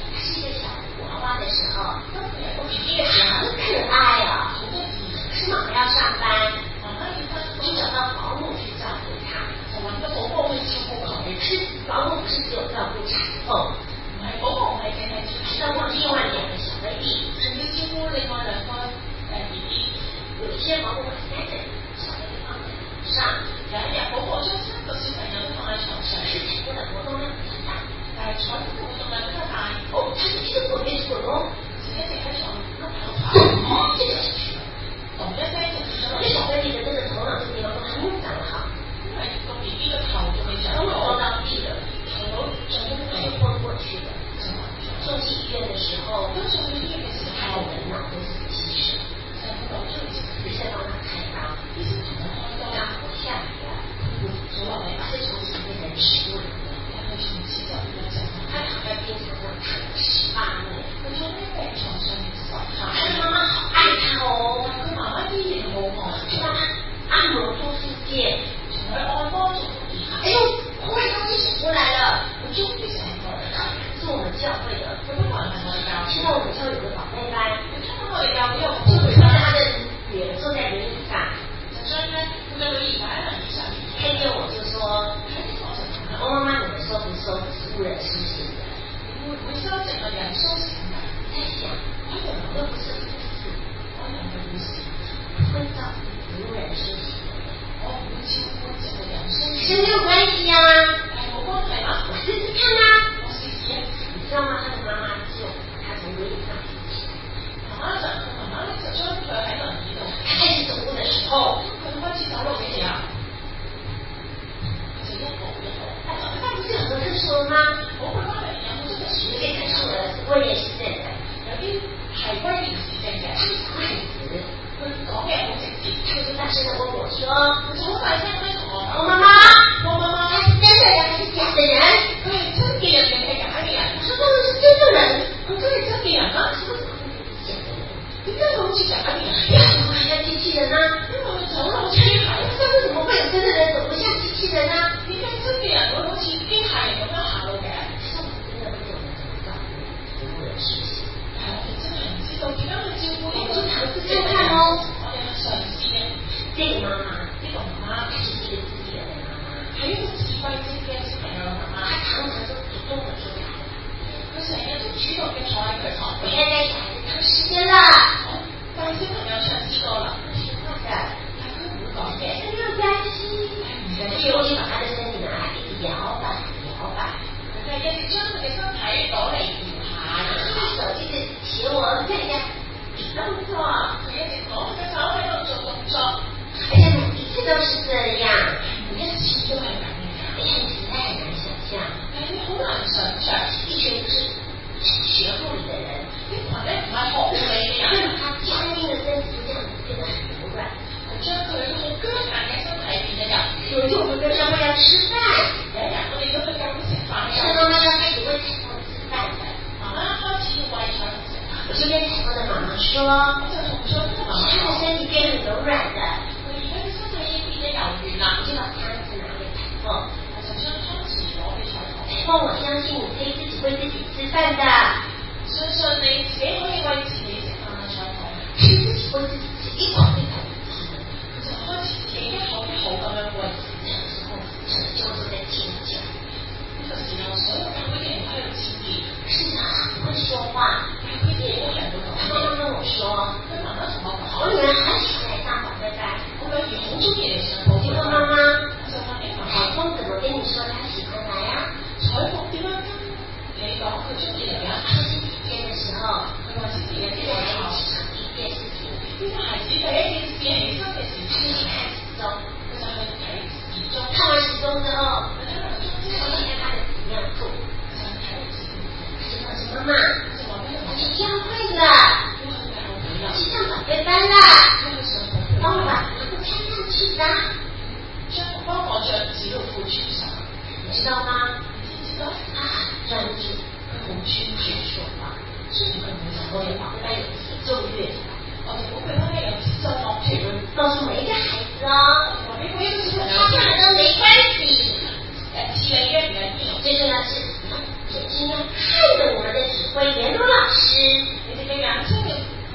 弟弟的时候很可爱哦。是妈妈要上班，我就找到保姆去照顾他。我们的婆婆会照顾口，是保姆不是只有照顾产后，唔係保姆係淨係照顧另外兩個小 baby， 仲要照顧另外兩個誒 B B。有一些保姆會帶着小 baby 放在床上，有一日婆婆將三個小朋友都放在床上，是產後的活動量比較大，但係產後的活動量比較大，哦，它是一直滾一直滾哦，一直喺床度跑跑，哦，這個是去了。懂得在一起，这小 baby 的这个头脑这个地方都还没有长好，因为都比一个头就没长，都拖到地了，头整个都是昏过去的。送去医院的时候，都送去医院的时候，他的脑都是积水，想不懂这里是在帮他开刀，医生可能要让活下来了，昨晚把这重新变成植物人了，他会从洗澡里面讲，他躺在病床上躺了十八年，我说那在床上面找他，他的妈妈好爱他哦。妈妈第一眼好好，就让他按摩做复健，从而按摩做复健。哎呦，忽然他就醒过来了，我终于醒过来了。是我们教会的，我不管他们教。现在我们教有个宝贝班，我看到我的教有，就会看他的女儿坐在轮椅上，所以呢，坐在轮椅上轮椅上，看见我就说，我妈妈你们收不收植物人施行的？我我收整个人收行的，在想，我怎么都不是不是，我两个不是。会照顾无人休息的人，我不清我整个人生是没有关系啊，哎，有关系吗？我试试看啊，我试试。你知道吗？他的妈妈就他从轮椅上提起，妈妈讲，妈妈那个时候他还轮椅的，他开始走路的时候，可能开始走路这样，这样走一走，哎，那不是很多特殊的吗？我会帮人家，我这个是最特殊的，我也是这样，有啲係關聯事情嘅，係小孩子。講嘅好直接，他就大聲地問我說：“我好大聲咁同我講，我媽媽，我媽媽，他是真的人還是假的人？佢係真嘅人定係假嘅人？”我說：“當然是真的人，佢係真嘅人啊！什麼怎麼會是假的人？點解佢好似假嘅人？呀，怎麼還像機器人呢？因為我走路吹海，但為什麼會有真的人走不像機器人呢？點解真嘅人會好似機械人咁樣行路嘅？其實我真的不懂得怎麼照顧服務人事情。”係我哋真係唔知道點樣去照顧呢個嘗試看看哦。我哋去嘗試嘅呢個媽媽，呢個媽媽係一個自己人嘅媽媽，係一個自閉症嘅小朋友嘅媽媽。佢常常都主動地坐在佢成日都主動嘅坐喺佢旁邊。我現在小孩子長時間啦，但係小朋友嘗試過啦，佢聽話嘅，但佢唔會講嘅，沒有關係。而且我就把他的身體拿來一直搖擺搖擺，佢就一直將佢嘅身體攞嚟搖下，用手一直學我看一下比動作，佢一直攞佢嘅手喺度做動作，而且每一次都是這樣，每一次都係咁樣。哎呀，你實在很難想象，係你好難想像，一群不是學護理的人，一群咧唔係學護理嘅人，將他僵硬嘅身體就這樣子變得很柔軟，將佢好僵硬嘅身體變得咁。有一天我們跟媽媽要吃飯，有一日我哋都去教佢食飯，是媽媽要開始餵彩虹吃飯的，媽媽開始餵彩虹食飯。我就跟彩虹的媽媽說，我就同說這個媽媽，她的身體變很柔軟的，佢而家嘅身體已經變得柔軟啦，我就把湯匙拿給彩虹，我就將湯匙攞俾彩虹。彩虹，我相信你可以自己餵自己吃飯的，相信你自己可以餵自己食飯嘅彩虹，是自己餵自己吃，一口一口吃的，佢就開始自己一口一口咁樣餵自己嘅時候，整個就在尖叫。呢個時候，所有教會嘅人喺度尖叫，是啊，不會說話，但係佢啲嘢都係會講。他媽媽跟我說，佢媽媽同我講，我女兒很喜歡來上寶貝班，我女兒好中意嚟上寶貝班。我問媽媽，我就問你媽媽，彩虹怎麼跟你說他喜歡來啊？彩虹點樣跟你講佢中意嚟啊？他說星期天嘅時候，佢話星期日啲孩子起床第一件事情，呢個孩子第一件事起身嘅時候，佢就看時鐘，佢就去睇時鐘，看完時鐘之後，佢睇完時鐘之後，看看他的紙尿褲，佢就睇紙尿褲，他就告訴媽媽，他就話俾佢媽媽，要會了，要去上寶貝班啦，幫我把紙尿褲穿上去吧，將幫我將紙尿褲穿上，你知道嗎？你知唔知道啊？專注跟我們去學說話，所以我們我們寶貝班有節奏樂，我哋寶貝班有節奏樂團，告訴每一個孩子哦，我們每一個小朋友唱得都沒關係，呃，氣氛越來越有，最重要是眼睛要看着我們的指揮聯絡老師，你這個眼睛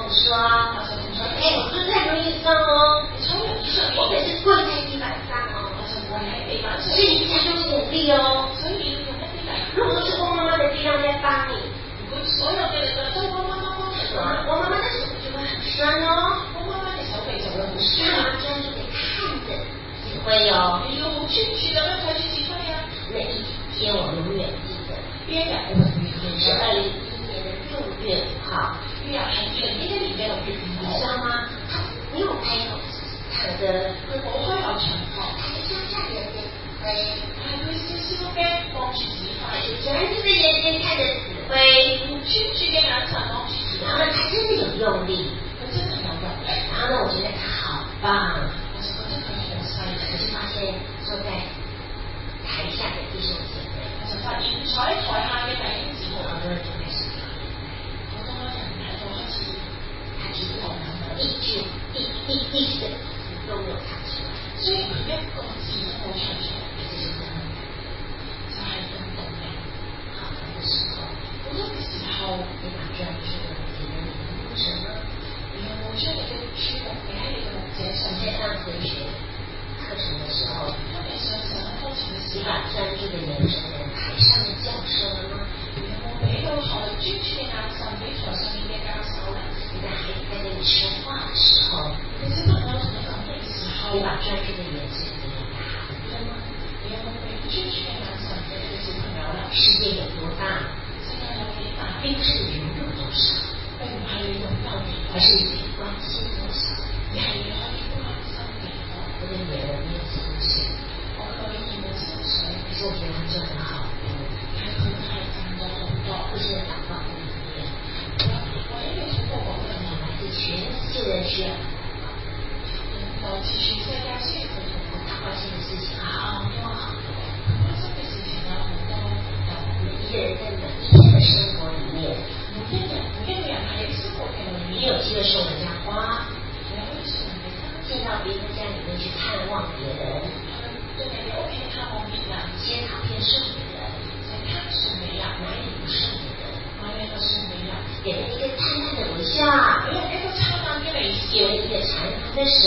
我说，哎，我不是太容易上哦，我可是跪在地板上哦，所以你才用努力哦。如果是我妈妈的力量在帮你，所有的人都我妈妈帮你，我妈妈的手就会很酸哦，我妈妈的手背就会很酸，专注的看着指挥哦。你有去去的那台去指挥呀？那一天我永远记得，约两个是二零一一年的六月五号，约还记得那个里面有月你知道吗？他没有开口，他的佢冇開口場哦，他就向下眼睛指揮，他會少少嘅望住指揮，專注的眼睛看着指揮，專注嘅眼神望住指揮，然後呢，他真的有用力，他真的有用力，然後呢，我覺得他好棒，我就覺得佢好犀利，我就發現坐在台下的弟兄姐妹，我就發現坐喺台下嘅弟兄姊妹，好多人就開始流眼淚，好多人喺度開始，他只是我們一句一一一句的都沒有唱出來，所以佢一個字都冇唱出來，這就是真的，就係跟動力。好多時候，好多嘅時候，你把專注的給了你的牧者呢？你有冇將你嘅注目俾喺你嘅牧者上？在上回學課程的時候，特別上上課程的時候，你把專注的眼神給台上的教授了嗎？你有冇俾到台專注嘅眼神俾台上面嘅教授呢？你的孩子在跟你說話的時候，你的小朋友同你講嘢嘅時候，你把專注的眼神給了他了嗎？你有冇俾專注嘅眼神俾你嘅小朋友呢？世界有多大？世界有幾大？並不是你擁有多少，並唔係你擁有幾多，而是你可以關心多少，你係你可以關心幾多。我的女兒沒有薪水，我可以沒有薪水，可是我覺得她賺得好多，她可能還賺得很多，我現在禱告不一樣，我因為通過我的來自全世界的人需要我其實在家是有很多他關心的事情好多好多，很關心的事情有很多，每一個人在每一天的生活裡面，每一個人每一個人喺生活嘅裡面，你有機會送人家花，你可以送人家進到別人家裡面去探望別人，對你嘅屋企探望別人，寫卡片送別人，寫卡送別人，買禮物送別人，買禮物送別人，給人一個燦爛的微笑，給人一個燦爛嘅微笑，給人一個長長的手。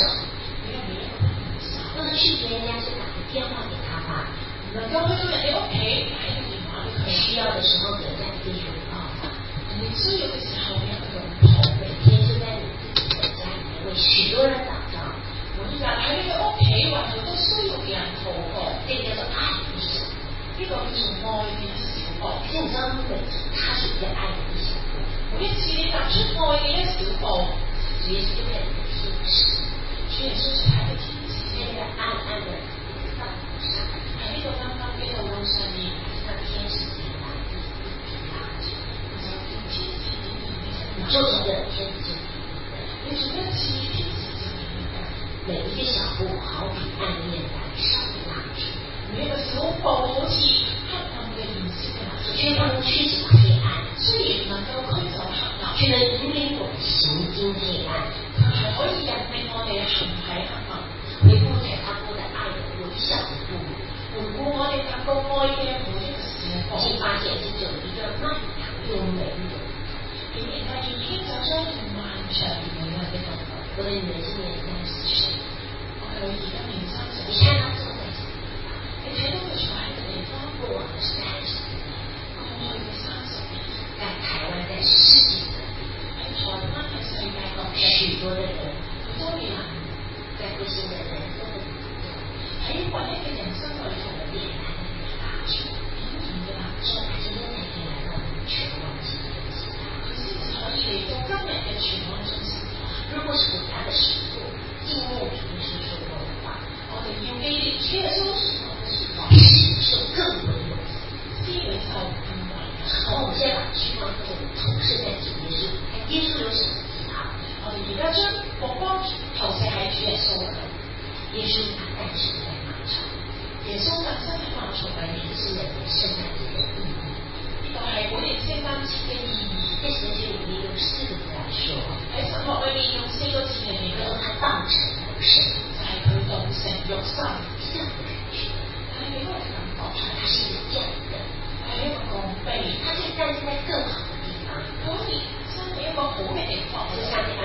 或者去別人家就打個電話給他吧，能夠去到人哋屋企打一個電話俾佢，需要的時候給人家一個擁抱吧，你需要的時候俾一個擁抱，每天就在你自己的家裡面為許多人禱告，每日喺你嘅屋企為好多需要嘅人禱告，呢個叫做愛的小步，呢個叫做愛嘅小步。其實你知道每次他是一個愛的一小步，每一次你踏出愛嘅一小步，耶穌就在你的天使，耶穌是他的天使。在那個暗暗的道路上，喺呢個啱啱呢個路上面，讓天使給他一一拉着，然後天使給你做一個天使給你，你做一次天使給你的，每一個小步好比暗夜燃燒的蠟燭，每一個小步好似黑暗嘅燃燒嘅蠟燭，卻能驅走黑暗，雖然能夠驅走黑暗，卻能引領我們行經黑暗，佢係可以引領我哋行喺黑暗。回顧在他過的愛的微小的路，回顧我哋踏過愛嘅每一個時候，先發現是有一個漫長又美麗的路，竟然發現已經走咗一條漫長美麗的路。我的女兒今年三十歲，我嘅女兒今年三十歲，你看她坐在這個地方，你睇到佢坐喺個地方，過往的三十年，過去嘅三十年，在台灣在世界各地，喺台灣喺世界各地，許多的人，許多人。在不幸的人生的裏頭，喺我呢個人生裏頭嘅艱難嘅打擊，隱形嘅打擊，他今天才可以來到我們全網之中心，佢先至可以嚟到今日嘅全網中心。如果是我們的時候，紀念主耶穌說過的話，我哋要記住主耶穌所講嘅説話，是更為有福，思維就更為有。好，我們現在把聚光燈投射在主耶穌，看耶穌有什麼記號。我哋而家將目光投射喺主耶穌嗰度，耶穌他誕生在馬槽，耶穌誕生喺馬槽裏面，是人哋聖誕節嘅意義。呢個係每年聖誕節嘅意義。在神學裏面用四個字來說，喺神學裏面用四個字嚟形容，他道成肉身，就係佢道成肉身這樣的感覺。但係俾我哋感覺係，它是一個降嘅，係一個降卑，它可以誕生在更好的地方，可以生喺一個好嘅地方，就像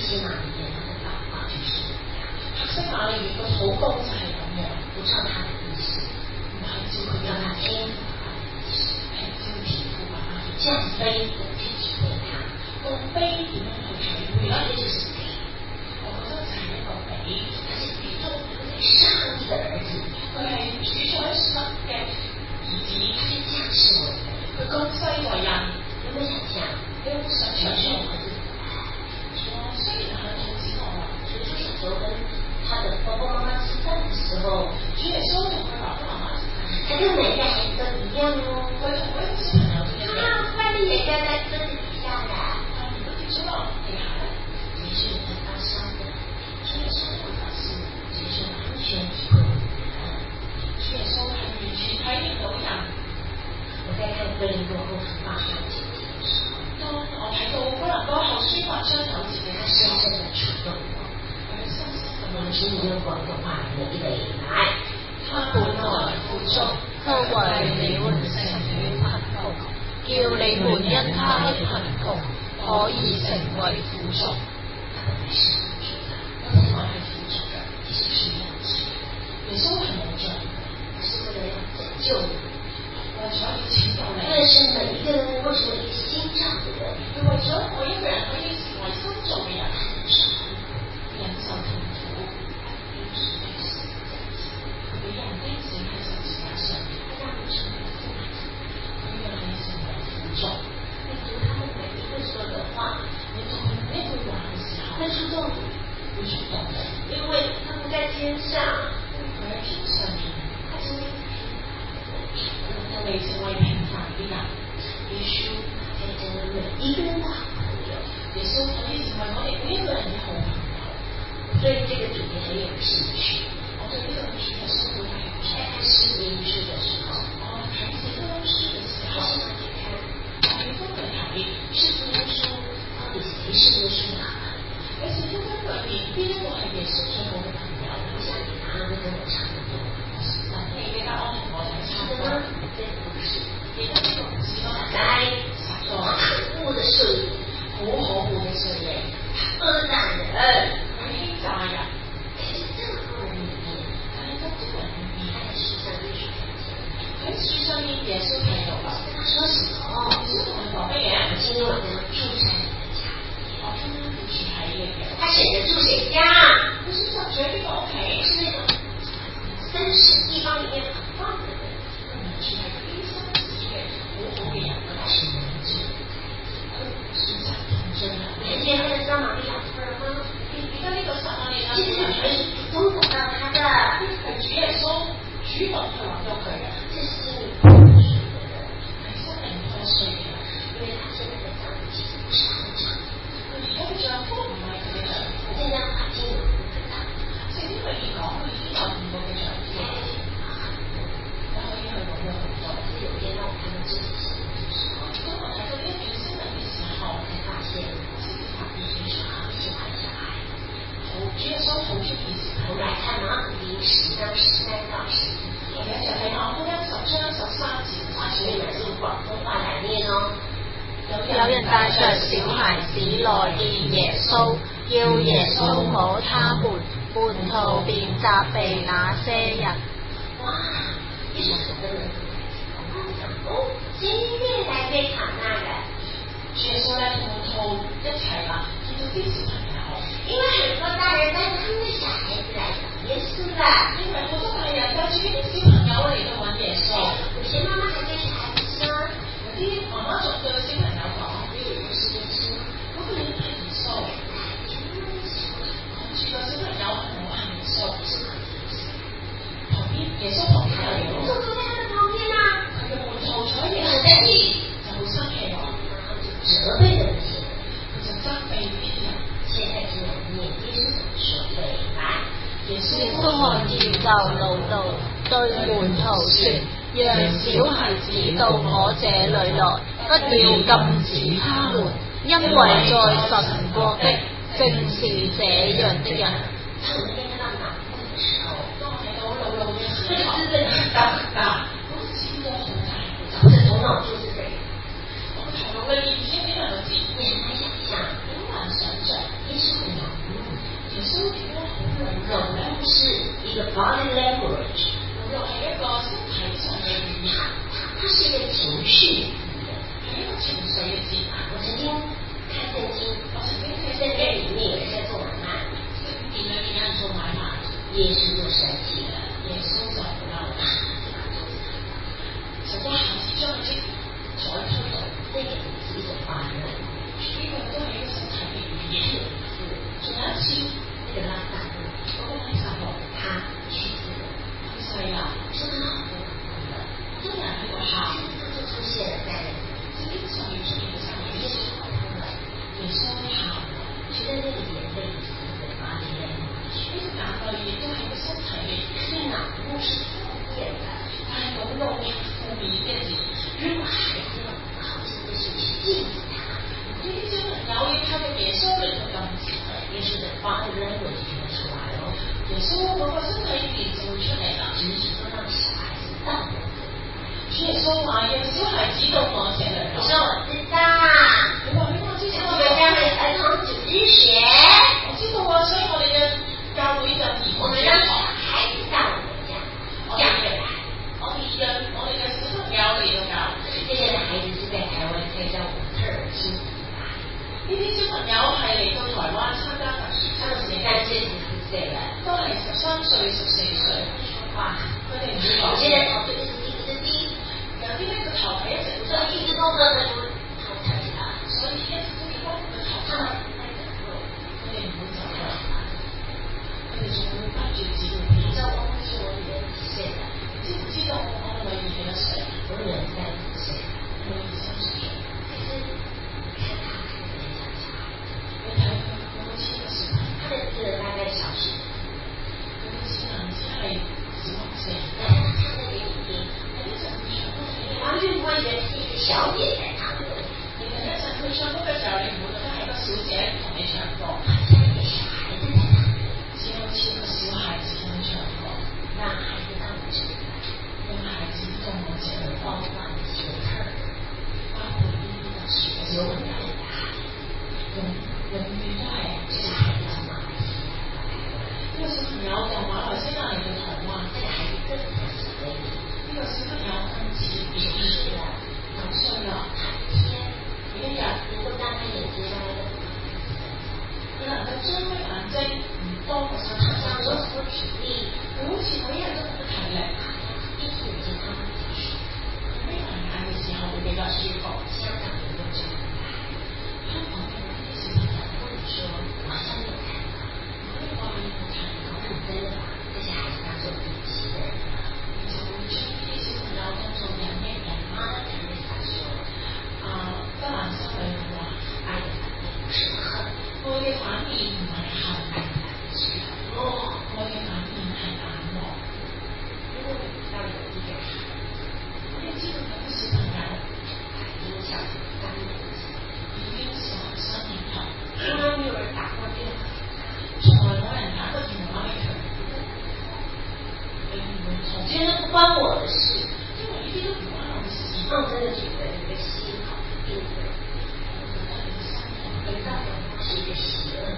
西玛里面他的祷告就是这样， 黑色瑪利個禱告就係咁樣， 不照他的意思， 唔係照佢讓他嘅天父爸爸的意思， 係照天父爸爸嘅降卑的去體會他， 降卑點樣去體會我覺咧？ 得這是卑， 我覺得就係一個比， 他是宇宙上帝的兒子， 佢係主宰神嘅兒子， 他是降世為人， 佢降世為人， 有沒有想象？ 你有冇想小時候象？ 兒子我雖然很好知道啦， 所以說小時候跟他的爸爸媽媽吃飯的時候， 主耶穌同佢爸爸媽媽食飯， 他跟每個孩子都一樣哦， 佢同每一個小朋友都一樣， 啊，飯粒也掉在桌子底下的， 但係如果跌咗落地下咧， 也是很發燒的，主耶穌的方式，主耶穌完全體會我們的愛， 主耶穌係完全體驗到人。 我在看哥林多後書八章九節的時候， 當我睇到哥林多後書八章九節嘅他時候， 深深的觸動我。 佢深深咁我們樣請你用廣東話來一來，來， 他本來富足，卻為你們成了貧窮，叫你們因他的貧窮可以成為富足。 他本來是富足的， 他本來係富足嘅， 其實是有罪的， 耶穌係冇罪嘅， 他是為了要拯救你， 為咗要拯救你， 為是每一個人能夠成為一個新造的人， 佢為咗每一個人可以成為新造嘅人，忍受痛苦， 因此在十字架上， 佢俾人釘死喺十字架上， 他讓你成為富足， 佢讓你成為富足。 你讀他們每一個說的話， 你讀佢每一句話嘅時候， 會觸動你， 會觸動你， 因為他們在天上， 因為佢喺天上面， 他成為我哋成為平凡嘅人。 耶穌可以成為每一個人的好朋友， 耶穌可以成為我哋每一個人嘅好朋友。 所以這個主題很有興趣。 我對呢個主題生活係有興在看詩篇書的時候， 我睇詩篇書嘅時候， 我喜歡去看我喜歡去睇詩篇書到底誰是耶穌的好朋友。 喺詩篇書裏面邊一個係耶穌最好嘅朋友？ 我想你答案會跟我差不多。 嗱，你嘅答案同我哋差唔多。 這個故事， 記得呢個故事嗎？ 在撒該可惡的稅吏， 好可惡嘅稅吏， 惡詐人， 佢欺詐人， 其實這麼多人裡面， 但係咁多人裏面， 他在書上耶穌喺書上面耶穌睇到啦。 跟他說什麼？ 耶穌同佢講乜嘢？ 我今天晚上住在你的家裡， 我今晚要住喺你嘅。 他選擇住誰家？ 佢選擇住喺邊個屋企？ 是那種三省地方裡面很棒的人， 佢唔住喺邊三市嘅好好嘅人， 他是人質。 佢選擇同罪人。 你還記得他的撒瑪利亞婦人嗎？ 你記得呢個撒瑪利亞其實是主耶穌主動找到他的， 係主耶穌主動去揾到佢嘅， 這是心裡破碎的人， 係心靈破碎嘅人。 因為他現在的丈夫其實不是他的丈夫， 佢而家嘅丈夫唔係佢嘅丈夫， 現在他已經有五個丈夫， 聖經裏面講佢已經有五個嘅丈夫， 他可以去找很多， 佢可以去揾到好多。 是有一天讓我看到這些新聞的時候， 當我睇到呢一段新聞嘅時候， 我才發現， 我先至發現耶穌好喜歡小孩。 好主耶穌好中意小我們來看馬可福音十章十三到十一我哋一齊節， 睇馬可福音十章十三節我請你們用廣東話來念哦。 有人帶着小孩子來見耶穌，要耶穌摸他們，門徒便責備那些人。 哇！耶穌很多人我們講哦，今天來非常那個， 主耶穌咧同門徒一齊啦，見到啲小朋友， 因為很多大人帶着他們的小孩子來找耶穌的， 因為好多大人帶住呢啲小朋友嚟到揾耶穌， 有些媽媽還對小孩子說， 有啲媽媽仲對小朋友講： 這也是耶穌， 嗰個人係耶穌， 來，全部都是小孩， 講住個小朋友係我係耶穌， 是嗎？ 旁邊耶穌旁邊有門徒坐在他的旁邊啊， 佢嘅門徒坐喺耶很穌生氣， 就好生氣喎， 然後就責備了那些人。 佢就責備呢啲人。 現在就來念耶穌怎麼說，對，來， 耶穌耶穌看見就惱怒，對門徒說：讓小孩子到我這裡來，不要禁止他們，因為在神國的正是這樣的人。 當我們看到腦部的時候， 當我睇到老老嘅時候， 會滋的大大， 嗰個字都好大， 我的頭腦就是這個。 我個頭腦裏面已經有兩個字， 你很難想象， 好難想像。 耶穌會拿个 body language， 又係一個身體上嘅語言， 它是一個情緒， 係一個情緒嘅字眼。 我曾經看聖經， 我曾經睇聖經裡面有人在做買賣， 聖經裏面有人做買賣， 耶穌就生氣了， 耶穌就唔嬲啦，就一下子將佢即再推動， 這個也是一種 body language， 呢個都係一個身體嘅語言。仲有一次， 那個拉薩路， 嗰個拉撒路他去世了， 去世啦， 真的好多人哭了， 好多人喺度喊， 這就出現了在聖經上面出現嘅場景， 耶穌哭了， 耶穌喊， 覺得那個眼淚也是一個 body language， 呢個眼淚亦都係個身體嘅語言。 是腦部是負面的， 但係腦路係負面嘅字。 如果孩子要靠近耶穌去禁止他， 呢啲小朋友要靠近耶穌嚟到禁止佢， 耶穌的 body language 就會出來咯。 耶穌嗰個身體語言就會出嚟啦。 只是說讓小孩子到我這裡來， 主耶穌話讓小孩子到我這裡來。 你說我知道， 你話俾我知道， 我們家的兒童組織學， 我知道啊，所以我哋嘅教會就兒童我們讓小孩子到我們家，這樣來， 我哋讓我哋嘅小朋友嚟到教會。 這些的孩子是在台灣可以叫我們特殊班， 呢啲小朋友係嚟到台灣參加特殊他們現在是十四歲了， 都係十三歲、十四歲。 哇， 佢哋唔會講有些人頭就一直低，一直低， 有啲咧個頭係一直就一直都跟着頭抬起來， 所以一直都要幫佢個頭他們在走路， 佢哋唔會走啦，佢哋仲會跟住自己。 你知道我們是我女兒幾歲的？ 知唔知道我個女兒幾多歲？ 我女兒三十歲， 我女兒三十歲。 可是看她看起來像小孩， 你睇佢，佢好似個小朋友， 她的字大概小學， 佢嘅字能只係小學生。 但是她唱那個語音， 有一陣佢唱歌， 你完全不會覺得是一個小姐在唱歌， 你第一陣佢唱歌嘅時候，你唔會覺得係個小姐同你唱歌， 好像一個小孩子在唱歌， 只好似個小孩子咁唱歌。 讓孩子到我這裡來， 讓孩子到我這裡來， 包括學特兒， 包括呢啲特殊嘅小永朋友， 遠的孩子， 永永遠都係這個孩子從馬來西亞到台灣， 呢個小朋友由馬來西亞嚟到台灣， 這個孩子更加是威力， 呢個小朋友更似九表歲了， 九歲啦， 他一天一日能夠張開眼睛，大概都佢能夠張開眼睛唔多過三他十分鐘， 好像有什麼體力， 佢好似每一日都冇乜體力， 閉起眼睛他會比較舒服， 眯埋眼嘅時候會比較舒服。 香港有沒有這樣的孩子？ 香港嘅呢啲小朋友或者說網上有看到， 可以話你冇睇到， 那你真的把這些孩子當做自己的人了。 你就會將呢啲小朋友當做人嘅人。 媽媽才會想說， 啊，德蘭修女話愛的反面不是恨， 愛嘅反面唔係恨， 愛的反面是冷漠。 愛嘅反面係冷漠。 如果你知道有一個孩子， 你知道有個小朋友他已經小學三年級， 已經小學三年級， 從來沒有人打過電話， 從來冇人打過電話俾佢，你唔會同覺得不關我的事， 因為呢啲都唔關我嘅事。 那我真的覺得你的心好定位， 我覺得你嘅心同你造成他是一個邪惡的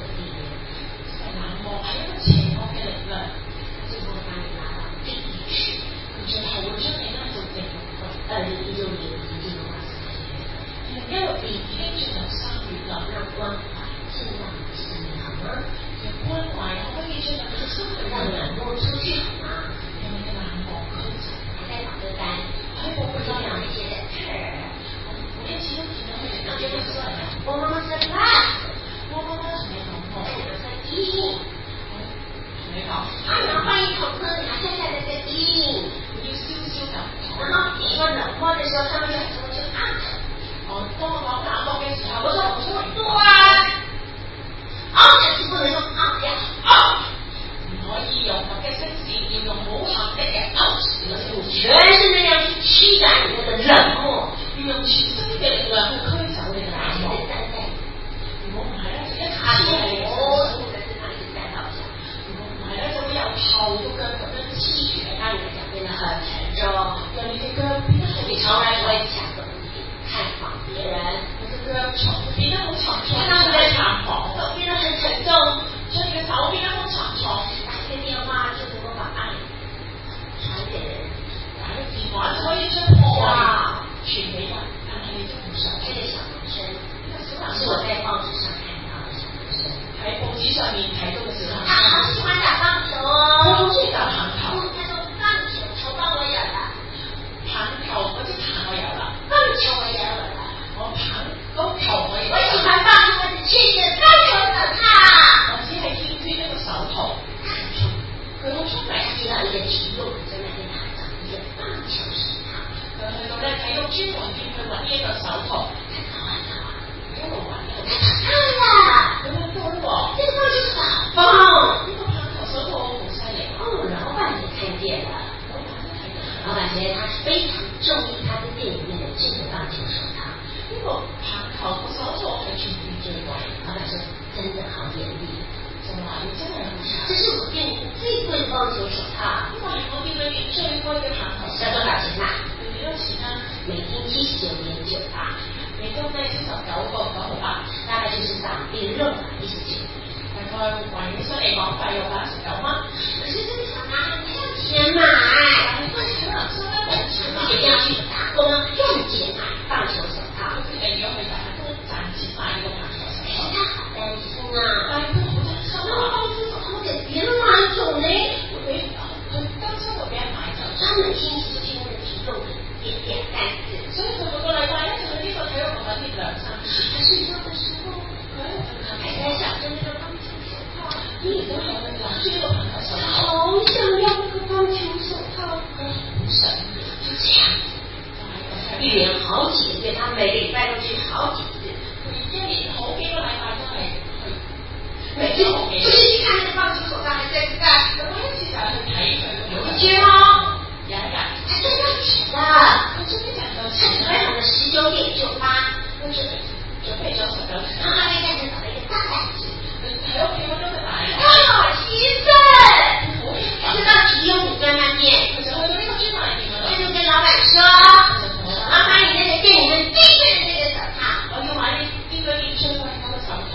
真的好眼力。 就話你真係好慘。 這是我店裏最貴的棒球手套。 呢個係我店裏面最貴嘅棒球手套。 要多少錢啊？ 要幾多錢啊？ 每斤七十九點九八， 每斤呢七十九個九毫八， 大概就是港幣六百一十九。 大概還起上嚟港幣六百一十九蚊。 可是這個小男孩沒有錢買， 但係小男生咧冇錢買， 一定要去打工賺錢買棒球手套。 佢決定要去打工賺錢買呢個棒球手套。 他好擔心啊！ 但係佢好擔心啊！ 棒球手套給別人買走呢？ 會俾佢擔心會俾人買走。 他每星期就去那個體育館點兩三次， 所以佢每個禮拜一就去呢個體育館點兩三次。 他睡覺的時候， 佢喺度瞓覺， 還在想着那個棒球手套， 依然都喺度諗住呢個棒球手套。 好想要那個棒球手套， 佢好想要，就這樣。 一連好幾個月，他每個禮拜都去好幾次。 佢一年好幾個禮拜都係去， 每次我每次去看那個棒球手套還在不在？ 咁一次就係去睇佢。 有一天哦， 有一日， 他賺到錢了， 佢終於賺到他錢準備好了十九點九八， 佢準備準備咗十九點。 然後他在家裡找了一個大袋子， 佢喺屋企揾咗個大袋。 他好興奮， 好興奮。 就到體育館專賣店， 佢就去到呢個專賣店嗰度， 他就跟老闆說。我要買你那個店裡面最貴的那個手套， 我要買呢邊嗰件最貴嗰個手套。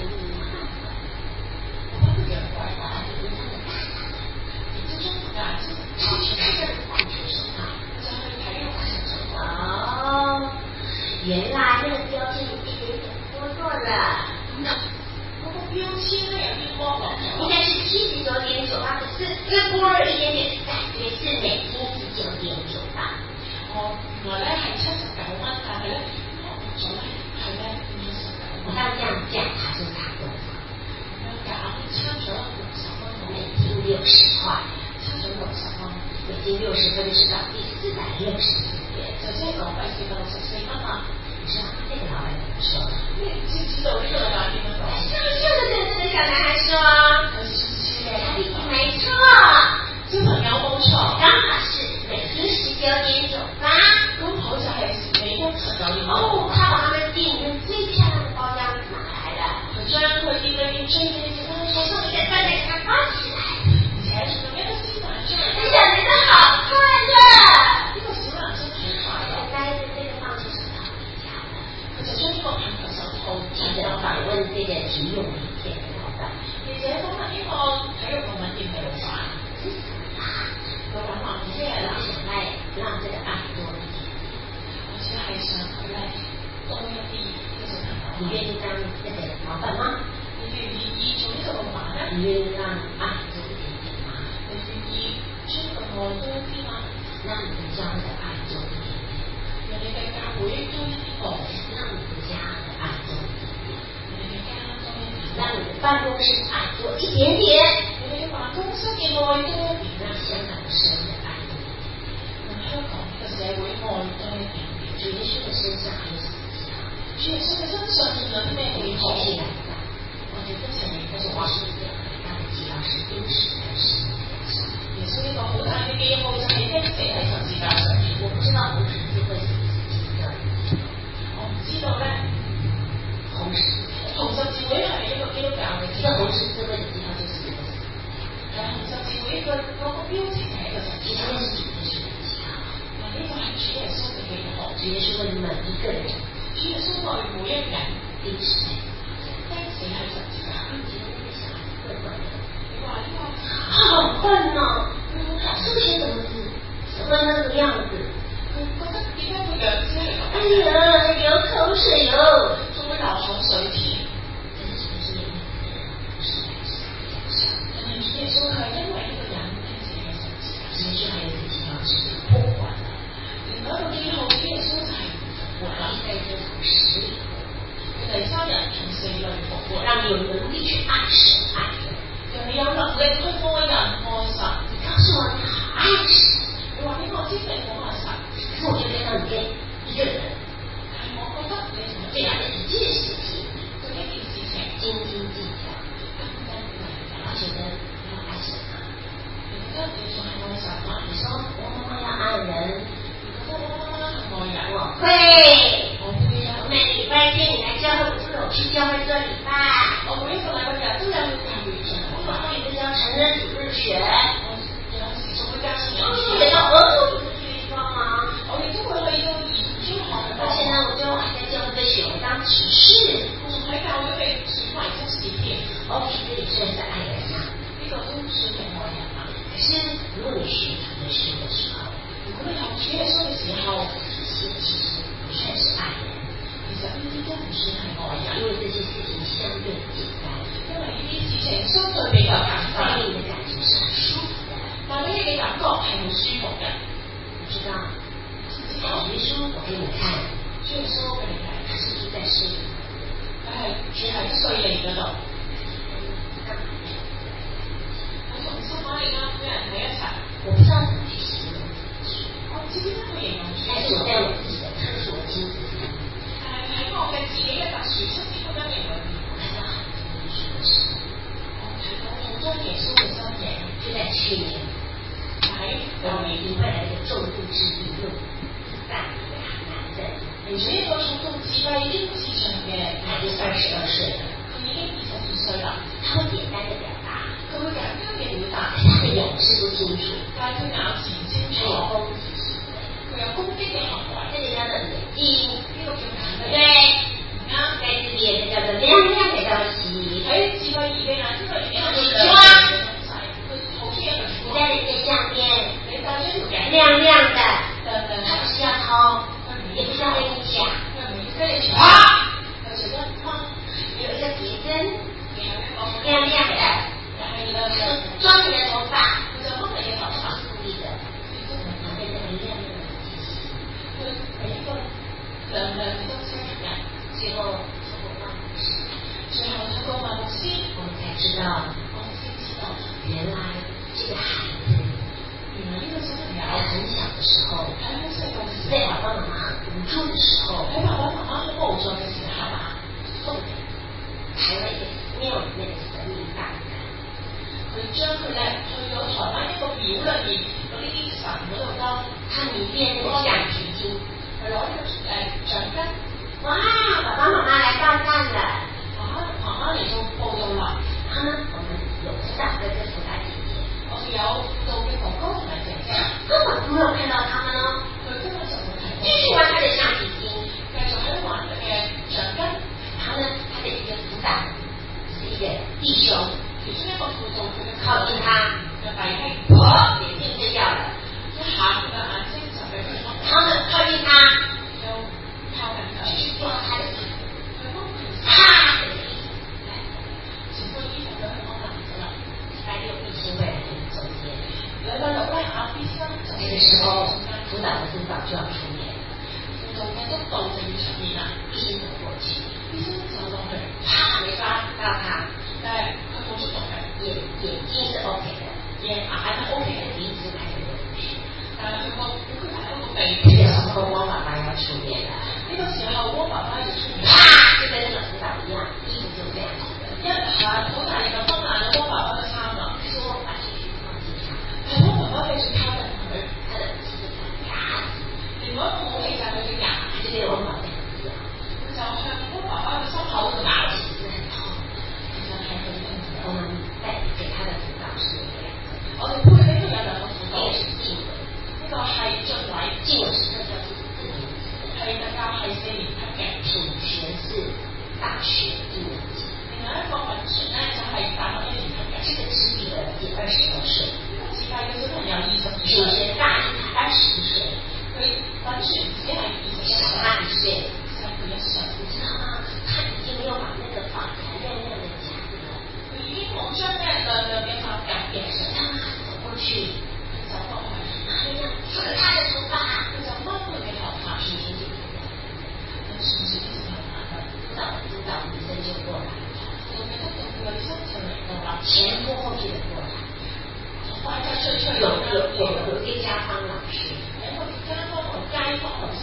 我覺得佢貴啊，然之後中間就係去睇呢個棒球手套。 哦，原來那個標籤一點點脫落了。 嗰個標籤咧有啲脫落， 應該是七十九點九八，可是又脫落一點點，感覺是每斤十九點九八。 哦，原來咧係七十九蚊，但係咧脫落咗咧係咧五十九蚊。 但這樣價它就差多少？ 咁樣減差咗六十蚊， 每斤六十塊， 差咗六十蚊， 每斤六十分就是港幣四百六十四元， 就即係港幣四百六十四蚊啊！ 你知道這個老闆怎麼說的？ 你知唔知道呢個老闆點樣講？ 笑笑的對這個小男孩說：“ 佢笑笑嘅， 沒錯， 小朋友冇錯， 剛好是每斤十九點九八， 剛好就係每斤十九點九八。 哦，他把他們店裡面最漂亮的包裝紙拿來了， 佢將佢店裏面最靚嘅包裝還送一個緞帶給他包起來， 而且仲用一個絲帶將佢。 這小男生好快樂。 呢個小男生好快樂， 帶着這個棒球手套回家了。 佢就將呢個棒球手套記者訪問這個體育名店的老闆， 記者訪問呢個體育用品店嘅老闆，老闆話：即係我想來讓這個愛多一點， 我只係想佢咧多一啲嘅小朋友。 你願意當這個老闆嗎？ 你願唔願意做呢個老闆咧？ 你願意讓愛多一點點嗎？ 你願意將個愛多一啲嗎？ 讓你的教會的愛多一點點， 讓你嘅教會多一啲愛， 讓你的家的愛多一點點， 讓你嘅家多一啲， 讓你的辦公室的愛多一點點， 讓你嘅辦公室嘅愛多一點， 讓香港的社會的愛多一點點， 讓香港呢個社會愛多一點點。 主耶穌的身上還有什麼記號？ 主耶穌嘅身上面有啲咩記號？ 繼續來看， 我哋一齊嚟繼續話。 耶穌這個很大的記號是釘死在十字架上。 耶穌呢個好大嘅記號就係釘死喺十字架上面。 我不知道紅十字會是幾個？ 我唔知道咧， 紅十紅十字會係一個基督教嘅一記號。 個紅十字會的記號就是一個十字架。 係紅十字會嘅嗰個標誌係一個十字架。 其實那是主耶穌的記號。 嗱，呢個係主耶穌嘅記號。 主耶穌為每一個人主耶穌為每一人釘死在釘死喺十字架。 你覺得那個小孩笨笨的？ 你話呢個好笨哦！數學怎麼是怎麼那個樣子？ 佢覺得點解個樣子係咁？ 哎呀，流口水哦！ 仲會流口水添。 但是主耶穌也不是來自比較小， 但係主耶穌係因為呢個人釘死喺十字架。 主耶穌還有一個記號是復活了。 另外一個記號，主耶穌就係復活啦。 第三天從死裏復活， 第三日從死裏復活， 讓你有能力去愛神愛人。 讓你有能力去愛人愛神。 你告訴我你好愛神， 你話俾我知你好愛神， 可是我就看到你跟一個人但係我覺得你同這樣的一件事情對一件事情斤斤計較， 斤斤計較， 我覺得要愛神啊。 你覺得你仲係愛神嗎？ 你說我媽媽要愛人， 你覺得我媽媽係愛人？ 我會， 我會啊！ 我每禮拜天你來教會，我就有去教會做禮拜。 我每一個相對比較簡單， 你的感覺是很舒服的， 但呢嘅感覺係好舒服嘅。 你知道？耶穌我給你看， 耶穌俾你睇， 他是住在市裡， 佢係住喺稅吏嗰度，佢同撒瑪利亞婦人喺一齊。 我不知道怎麼去形容， 我唔知點樣去形容， 但是我在我自己的特殊的經歷裡面， 但係喺我嘅自己嘅特殊親子福音營裏面， 我看到很多耶穌的生命， 我睇到好多耶穌嘅身影。 就在去年， 喺我們已經為了一個重度治病又大一個很難的， 而且一個重度自閉經智障嘅他已經二十二歲了， 佢已經二十二歲啦， 他會簡單的表達， 佢會簡單嘅表達， 他的咬字不清楚， 但係佢咬字唔清楚， 他有攻擊行為， 佢有攻擊嘅行為， 這個叫做眼睛， 呢個叫眼對不對？ 啱在自己也叫做亮亮的東西， 喺自閉兒嘅眼睛裏面有你兩樣嘅東西，佢好中意去你在人家下面你戴咗條頸亮亮的， 亮亮他不是要偷，也不是要跟你講， 佢唔要跟你講， 啊， 佢除咗掹， 有一個結針， 然後一個亮亮的， 又係亮亮嘅， 裝你的頭髮， 佢就掹你嘅頭髮， 故意的，他被這個亮亮的東西吸引， 佢俾一個亮亮嘅東西吸引， 最後通過萬牧師， 最後通過萬牧師， 我們才知道， 我先知道原來這個孩子原來呢個小朋友在很小的時候， 喺好細個嘅時候， 在爸爸媽媽無助的時候， 喺爸爸媽媽好無助嘅時候， 送給台灣一個廟裡面的神明大人， 佢將佢咧去到台灣一個廟裏面嗰啲啲神嗰度當， 他裡面那個橡皮筋， 佢攞呢個誒橡筋， 哇，爸爸媽媽來報站了， 媽媽媽媽嚟到報道啦， 然後呢，我們有輔導哥哥、輔導姐姐， 我哋有輔導嘅哥哥同埋姐姐， 根本沒有看到他們哦， 佢根本就冇睇到， 繼續玩他的橡皮筋， 繼續喺度玩佢嘅橡筋， 然後呢，他的一個輔導是一個弟兄， 其中一個輔導佢嘅靠近他嘅弟兄， 我眼睛就掉了， 一下佢嘅眼睛就俾佢掹， 然後呢，靠近他， 就靠近佢， 繼續抓他的衣服， 佢掹佢， 啪的一聲， 前個衣服俾佢掹爛咗啦。 禮拜六必須會來跟你中間， 禮拜六咧，阿 B 生就這個時候輔導的督導就要出現， 輔導嘅督導就要出現啦， 必須走過去， B 生走落去， 啪沒抓到他， 但係佢冇觸動嘅， 眼眼睛是 OK 的， 眼眼係 OK 嘅， 鼻子還是有出去， 但係佢個佢係一個鼻這個時候汪爸爸要出現了， 呢個時候汪爸爸要出現， 啪就跟那個輔導一樣，衣服就這樣子的， 一下好大力咁掹爛咗汪爸爸嘅衫啦， 可是汪爸爸繼續靠近他， 係汪爸爸繼續靠近佢， 他的是他的牙齒， 另外一個武器就係佢嘅牙， 他就被汪爸爸咬， 佢就向汪爸爸嘅心口度咬， 其實很痛， 其實係好痛嘅。 我們帶給他的輔導是有兩個， 我哋配呢都有兩個輔導， 一個是靜文， 呢個係俊偉， 靜文是特教是四年級的， 係特教係四年級嘅。 品學是大學一年級， 另外一個品傳咧就係大學一年級嘅， 這個智力的已經二十多歲， 呢個自閉嘅小朋友二十二品歲， 學大一才二十一歲， 佢品傳只係二十一小歲， 他一歲， 細佢一歲， 你知道嗎？他已經沒有把那個髮夾亮亮的夾子了， 佢已經冇將咧亮亮嘅髮夾嘅， 讓他走過去， 佢走過去， 然後要扯他的頭髮， 佢就掹佢嘅頭髮， 品學就咁順住呢條頭髮嘅， 輔導輔導醫生就過來， 做嘅督導佢嘅心情嚟到啦， 前仆後繼的過來， 快快脆脆有咁有有樣， 有一個家訪老師， 有一個街坊同街坊老師，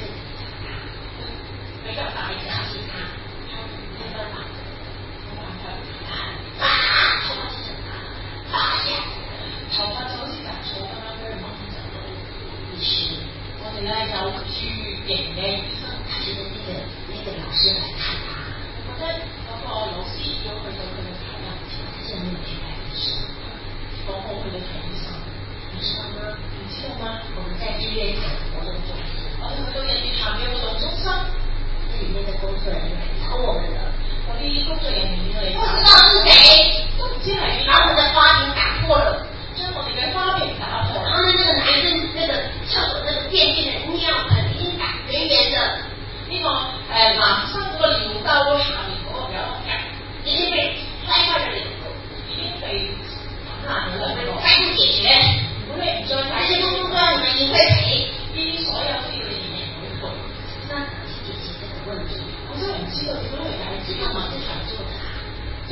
比較大嘅， 靠近他，沒辦法， 冇辦法。 啊，頭髮是整他，發下來， 頭髮就好似雜草咁樣俾佢掹走咗。 醫師， 我哋咧有住營嘅醫生， 他覺得那個那個老師來看他， 我覺得嗰個老師要去到佢哋睇啦， 他就沒有去看醫生， 講好佢哋睇醫生， 你知道嗎？ 唔知道嗎？ 我們在日月潭活動中心， 我哋去到日月潭嘅活動中心， 那裡面的工作人員很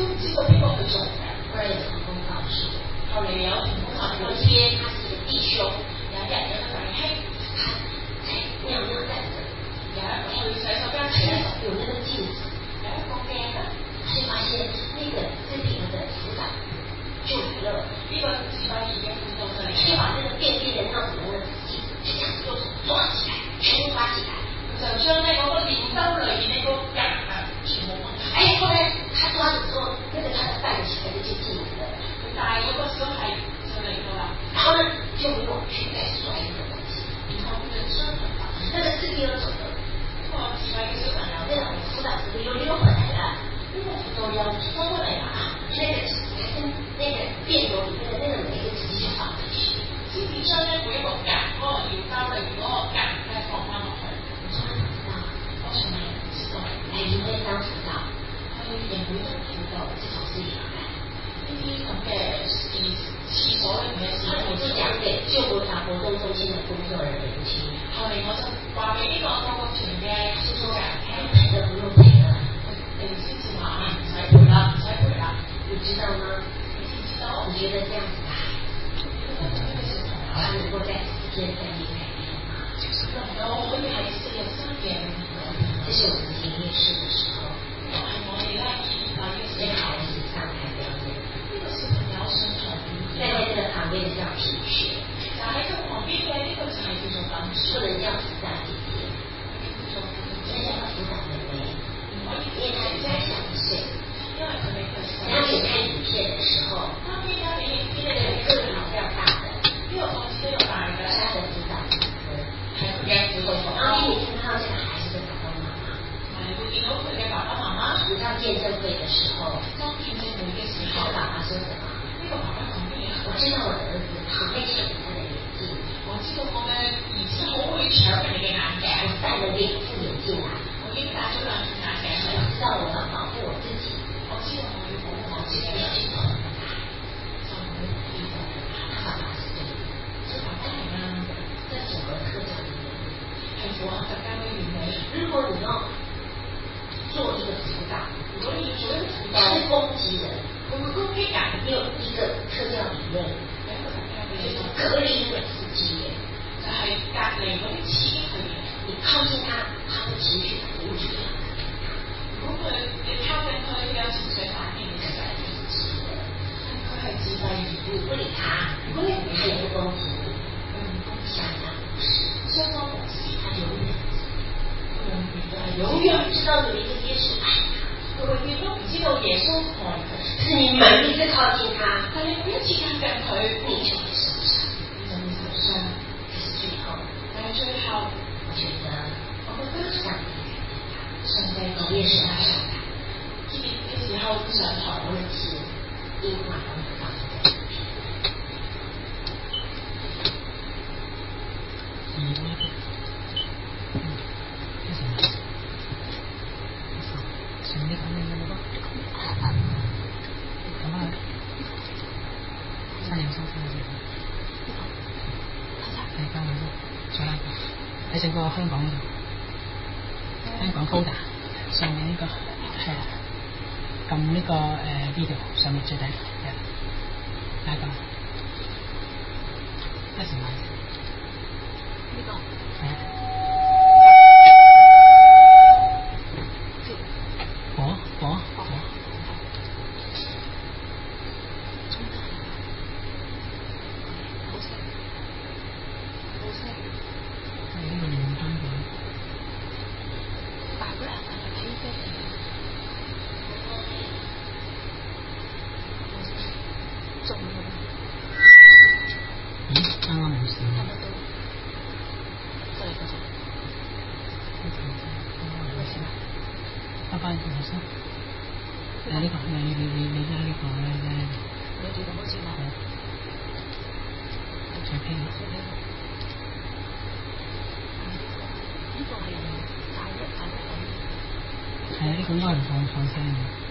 唔知道邊個去做嘅。 忽然有同工告訴我， 後嚟有同工話有一天他是一個弟兄， 有一日有一個弟兄， 他在尿尿在這裡， 有一個去洗手間他前有那個鏡子， 有一個鏡啊， 他就發現那個這邊的輔導就來了， 呢個自閉兒嘅輔導就嚟就把那個便便的尿壺呢自己就這樣子用手抓起來，全部抓起來， 就將咧嗰個尿兜裏面呢個夾啊全部掹開。 哎，後來他抓着之後，那個他的帶起來就進來了， 但係嗰個小孩就嚟到啦， 然後呢就沒有去再摔那個東西， 然後佢就將佢打。 那個是第二種的， 呢個自閉嘅小朋友， 那個輔導師又溜回來了， 呢個輔導又收回嚟啦， 那個紙還跟那個便斗裡面的那個每一個紙就放回去， 先至將咧每一個夾嗰個尿兜裏面嗰個夾咧放翻落去。 我從來不知道，我從來不知道，哎，因為當輔導， 佢亦會當輔導這種事情來。 呢啲咁嘅廁廁所裏面嘅事， 我就講給救國團活動中心的工作人員聽。 後嚟我就話俾呢個救國團嘅叔叔嘅人聽， 賠了不用賠了， 你先至話唔使賠啦，唔使賠啦， 你知道嗎？ 你知唔知道？ 你覺得這樣子的孩子，他能夠在四天三夜改變嗎？ 能夠可以喺四日三夜裏面改變。 這是我們聽夜市的時候， 係我哋咧見到嘅這孩子上台表演， 呢個小朋友上台表站在這個旁邊的叫品學， 就喺佢旁邊嘅呢個就係叫做品學， 不能叫輔導姐姐， 叫做應該叫輔導妹妹， 唔可以因為他比較小一歲， 因為佢哋佢細。 然後你看影片的時候， 當邊家俾影片這個人個子比較大的， 呢個個子比較大嘅， 是他的輔導哥哥， 係佢嘅輔導然後你看到這個孩子的爸爸媽媽， 係會見到佢嘅爸爸媽媽。 你到見證會的時候， 當見證會嘅時候， 他的爸爸說什麼？ 呢個爸爸講乜嘢？ 我知道我的兒子很會搶他的眼鏡， 我知道我嘅兒子好會搶人哋嘅眼鏡， 我帶了兩副眼鏡來， 我已經帶咗兩副眼鏡去我知道我要保護我自己， 我知道我要保護我自己， 不要去碰他， 就唔會去碰他。 他爸爸是對的， 所以爸爸係啱嘅， 這符合特教的原理。 係符合特教嘅原理。 如果你要做一個輔導， 如果你要做一個輔導， 他是攻擊人， 佢會攻擊人， 你有一個特教理論， 有一個特教嘅理論， 隔離那個刺激源， 就係隔離嗰啲刺激佢嘅。 你靠近他，他會持續反應出來。 如果佢你靠近佢，佢有情緒反應，你就係理智嘅。佢係自閉兒， 你不理他，如果你不是不攻擊你， 佢唔攻擊相當不是， 相當無視， 他永遠永遠都係永遠不知道有一個耶穌愛他， 佢永遠都唔知道耶穌愛佢。 是你每一次靠近他， 但係每一次靠近佢， 你就會受傷， 你就會受傷。 可是最後， 但係最後， 我覺得我覺得上帝上帝講耶穌愛上台， 呢嘅時候上台我們是因為我們放在這邊。 二嗰啲，嗯，一成，一成，成啲咁樣嘅咯，咁啊，三零三三零，係交緊咯，再拉個喺整個香港嗰度，香港 Coda 上面呢個係啊，撳呢個誒 video 上面最底係拉個一成萬。 呢個係啊，火火火， 好聲，好聲， 係呢個連燈嘅， 大嗰人係咪睇飛嚟？中㗎啦！ 咦，啱啱冇事。 聽得到？就係嗰種。呢個先啊！ 翻返去學生。誒呢個，你你你你拉呢個咧咧。 你哋就好似話。 最偏。 呢個係大一大一咁。 係啊，呢個應該唔放放聲嘅。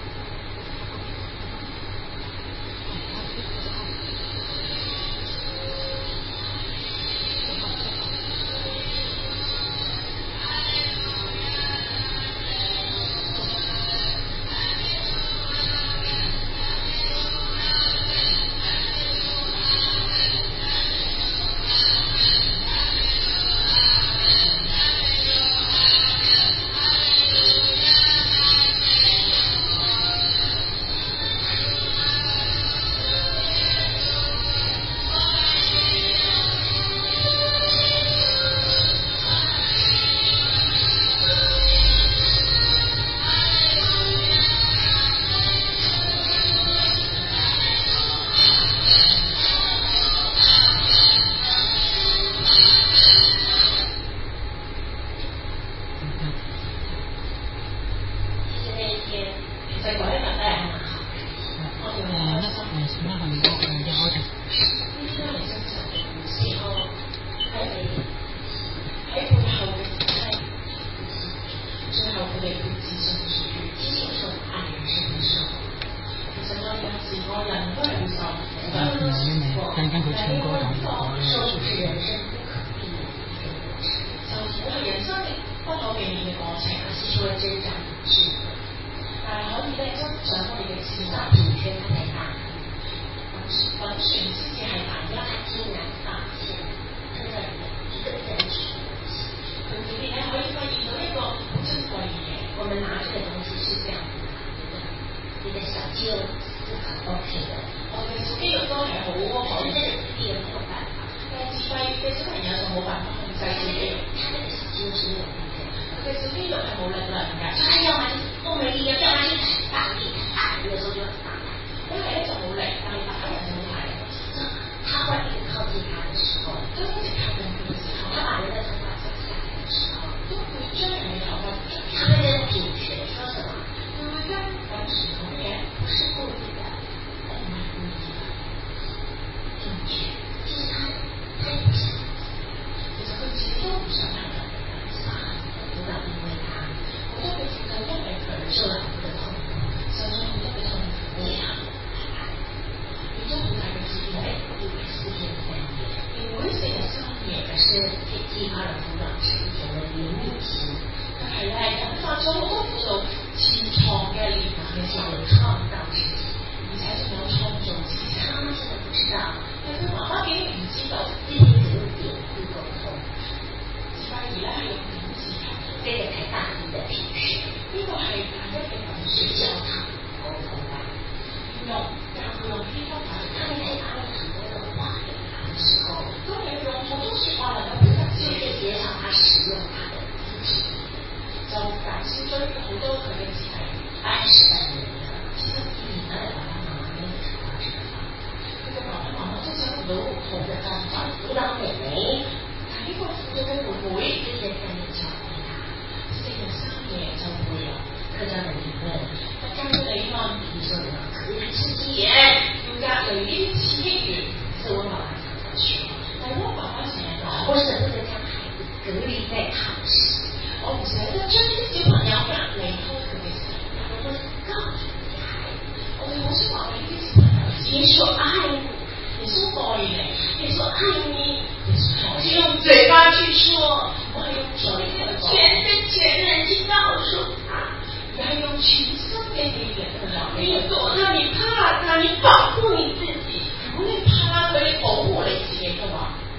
時個人都係會受苦嘅。 剛剛佢唱歌講嘅， 受苦是人生不可避免的一個過程， 受苦係人生不可避免嘅過程， 而是說增長你智慧， 但係可以咧增長我哋嘅智慧。 品權它才大， 品權先至係大一， 它天然發現它的一個真實的東西， 佢裏面咧可以發現到一個好珍貴嘅嘢。 我們拿這個東西是這樣子拿的，你的小肌肉是很 OK 的， 我哋嘅小肌肉都係好可以， 但是這個自閉沒有辦法， 但係自閉嘅小朋友就冇辦法控制自己， 他這個小肌肉是沒有力量， 佢嘅小肌肉係冇力量嘅， 他要麼就是動了力量，要麼就是很大力，很大力的時候就很大力， 因為咧就冇力，但係打人就好大力。 他會一直靠近他的時候， 當一直靠近佢嘅時候， 他把人的頭髮摘下來的時候， 都會將人嘅頭髮捉住。 他會跟品學說什麼？ 佢會跟品學講嘢， 不是故意的， 我唔係故意嘅。 品學就是他，他也不想， 其實佢自己都唔想係咁嘅， 他很多的因為他， 好多嘅就因為佢受了很多的痛苦， 受咗好多嘅痛苦， 也很害怕， 亦都好大嘅自卑。 因為四天三夜， 你每四日三夜可是激發了輔導成熟的憐憫心， 但係咧引發咗好多輔導潛藏嘅憐憫嘅時候， 創造自己， 而且仲有創造自己。 他們真的不知道， 但佢媽媽竟然唔知道， 自己只用點字溝通， 反而咧係用點字溝通， 這個才大一的品學， 呢個係大一嘅品學教他溝通吧， 用教佢用呢方法嚟他們可以把你很多的話給他的時候， 當你用好多説話能夠表達自就可以己， 減少他使用他的肢體， 就減少咗好多佢嘅肢體。 二十萬年了，其實你們的爸爸媽媽沒有找到這個方法， 佢嘅爸爸媽媽都想唔到好嘅方法， 輔導妹妹， 但係呢個輔導嘅妹妹這些三年教會他， 四日三夜就會啦。 客家的理論， 客家嘅理論， 你說你要隔離之間， 要隔離呢啲刺激源， 是我爸爸常常說， 但係我爸爸成日講， 我捨不得將孩子隔離在他的世界， 我唔捨得將啲小朋友隔離開佢嘅世界。 我會告訴你孩子， 我哋好想話俾呢啲小朋友知， 耶穌愛你， 耶穌愛你， 耶穌愛你， 耶穌愛你。 是用嘴巴去說， 我係用嘴嚟講， 全身全人去告訴他， 而係用全身嘅力量去講。 你躲他，你怕他，你保護你自己。 如果你怕佢，你保護你自己嘅話，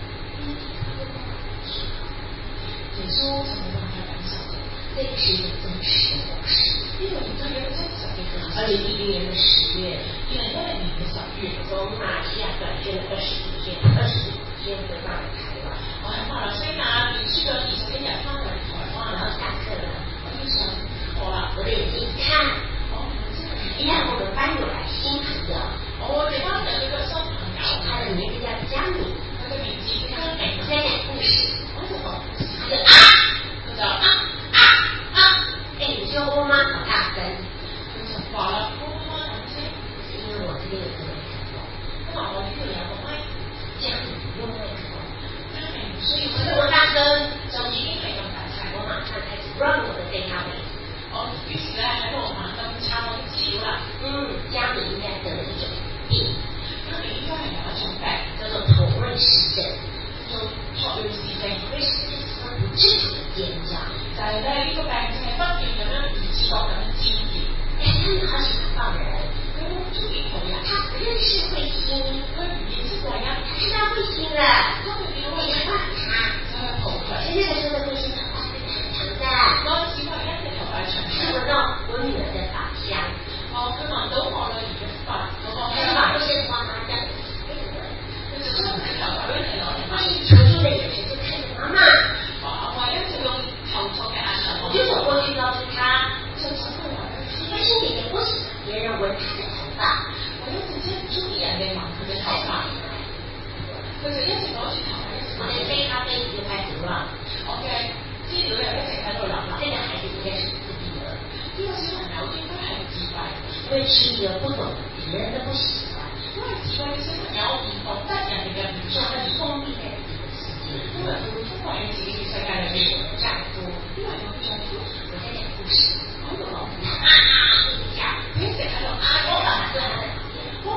耶穌就冇辦法忍受。 這個是一個真實的模式， 呢個亦都係一個真實嘅故事。 二零一零年的十月， 二零一零年嘅十月， 從馬來西亞短宣了二十一天，二十五天回到了台灣， 我喺馬來西亞連續咗二十一日翻嚟台灣， 然後下課了， 我要上課啦。 我哋一看， 我真係一看我們班有來新朋友， 我哋班有一個新朋友， 他的名字叫江敏， 佢嘅名字叫江明， 在講故事， 我就講故事， 他就啊， 佢就啊啊啊，哎，你說我媽好大聲， 佢就話啦，我媽媽咁聲， 是因為我這邊有個麥克風， 因為我呢度有個麥， 江敏不用麥克風， 江明唔需要這麼大聲， 就已經係咁大聲， 我馬上開始 run 我的 database， 我於是咧喺度猛咁抄我啲資料啦。 嗯，江敏應該得了一種病， 江明應該係有一種病， 叫做妥瑞氏症， 叫做托瑞氏症。 妥瑞氏症是不自主的尖叫， 就係咧呢個病就係不斷咁樣唔自覺咁樣尖叫。 但是他很好喜歡抱人， 佢好中意抱人， 他不認識慧心， 佢唔認識慧欣， 他知道慧心了， 他佢見到慧你欣抱他， 就去抱佢。 所以那個時候的慧心頭髮非常長的， 嗰陣時慧欣嘅頭髮長他聞到我女兒的髮香， 哦，佢聞到我女兒嘅髮嗰個他就把慧心的媽媽這樣子給我， 佢就將佢頭髮俾你攞嚟慧買。 心純淨的眼神就看着媽媽， 話慧欣就用頭痛嘅眼神望我就走過去告訴他， 就走過嚟話佢知， 慧心姐姐不喜歡別人聞她的頭髮， 慧欣姐姐唔中意人哋聞佢嘅頭髮，佢就一直攞住頭髮一直我的聞。 杯咖啡就開始亂， 我嘅資料又一直喺度流啦。 這個孩子應該是自閉的， 呢個小朋友應該係自閉， 因為是一個不懂別人的不喜歡， 因為自閉嘅小朋友唔懂得人哋嘅唔就中意， 很封閉在自己的世界， 因為佢會封閉喺自己嘅世界裏面。 我的丈夫， 因為我嘅丈夫， 我在講故事， 我喺度講故事， 啊啊啊，一直叫， 佢一直喺度嗌我爸爸坐在他的旁邊， 我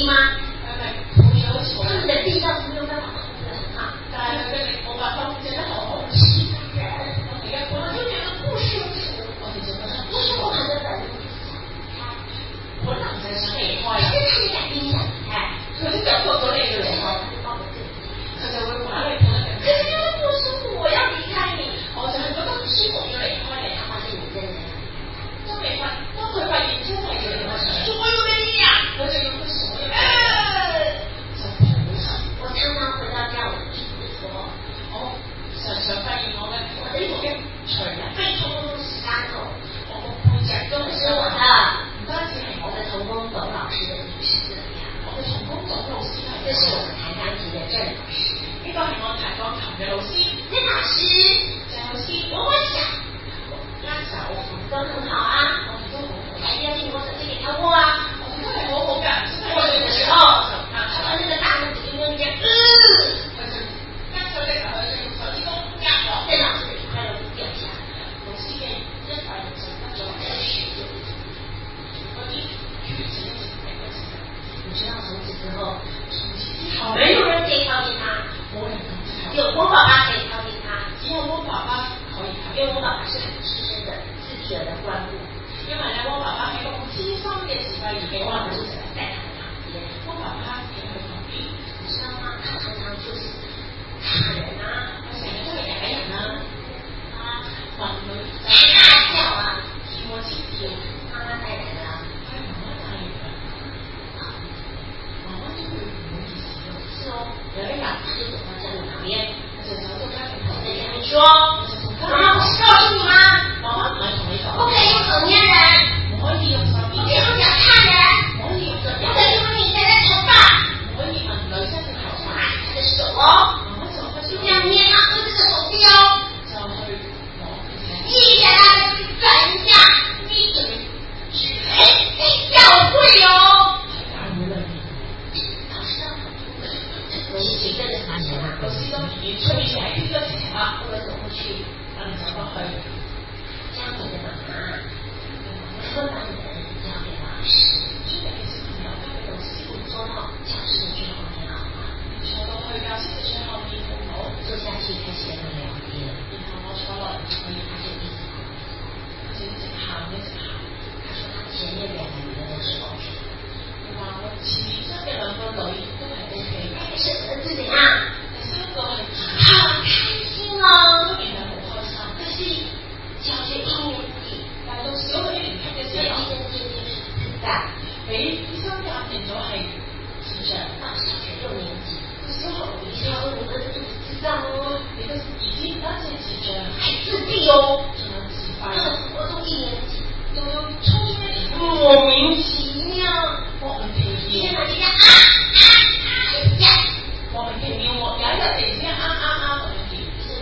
力吗？ 係咪好似好他們的力倒是沒有辦法控制得很好， 但係佢嘅力冇辦法控制得好好。 是一個人， 我哋一般我就覺得不舒服， 我哋就覺得不是我們的本能本能就係想離開但啦。 是他也敢跟你講離開， 佢都就過咗你嘅離開，佢就會把你抱得更可是就是不舒服，我要離開你， 我就係覺得唔舒服要離開你。 他發現你真的當你發當佢發現真係要離開你， 所有的力量， 佢就用佢所有嘅就抱實。 我常常回到家，我一直說， 我常常發現我嘅我呢個嘅除人背痛十八口， 我個背脊都不係是我的， 唔單止係我嘅我的童工董老師的也是這樣， 我嘅同工總老師係這是我們彈鋼琴的鄭老師， 呢個係我彈鋼琴嘅老師， 鄭老師， 鄭老師， 我會想，我拉手，我們都很好啊， 我哋都好好， 來邀請我手機給他握啊， 我哋都係好好㗎， 握手的時候，他把那個大拇指就用力，嗯， 佢就握手嘅時候，佢就用手指公壓落， 鄭老師的一塊肉掉下來了， 老師嘅一塊肉就得咗落去，嗰啲血字一直滴一直滴， 你知道從此之後， 從此之後， 沒有人可以靠近他， 冇人咁之後， 有我爸爸可以靠近他， 只有我爸爸可以靠近因為我爸爸是很資深的自閉兒的關護， 因為咧，我爸爸係一個好資深嘅自閉兒嘅我爸爸關護者， 就在他的旁邊， 我爸爸企喺佢旁邊， 你知道嗎？他常常就是打人啊， 佢成日都係打人啦， 啊， 問佢大叫啊， 叫我尖叫， 媽媽帶來的， 佢係媽媽帶嚟嘅，媽媽都會唔好意思咯。 是哦，有一日他就走到家人旁邊， 佢就走到家庭他旁邊， 在家裡說， 佢就同家媽媽不是告訴你嗎？ 媽媽唔係同你講， 不可以用手捏人， 唔可以用手不可以捏人， 用腳踏人， 唔可以用腳不可以用女生的頭髮， 唔可以問女生嘅頭髮， 拿他的手哦， 媽媽就開始就這樣捏他兒子的手臂哦， 就去攞佢嘅一下去轉一下，一嘴指，哎，教會哦。 教會裏面。 老師啊，我是誰跟着他前啊？ 老師都已經出面嚟呢個情況， 我們走過去， 我哋走過去， 家裡的媽媽，會把你的兒子交給老師， 出嚟嘅小朋友交俾老師， 坐到教室的最後面好嗎？ 坐到去教室嘅最後面好唔好？ 坐下去開始跟他聊天， 然後我坐落嚟， 所以他就一直佢就一直喊一直喊。 他說他前面兩個女的都是 OK 的， 佢話我前面生嘅兩個女都係 O K 嘅， 是兒子怎樣？ 第三個係好開心哦， 當然係好開心。 可是小學一年級， 但係到小學一年級嘅時候， 被醫生鑑定是自大， 俾醫生鑑定咗係智障。 到小學六年級， 到小學六年級， 醫生說你兒子不止智障哦， 你嘅兒子唔單止係智障， 還自閉哦， 仲有自閉。 到了國中一年級， 到到初中一年級， 莫名其妙， 莫名其醫生妙， 突然間啊啊啊一叫， 莫名其妙喎！有一日突然之間啊啊啊咁樣叫，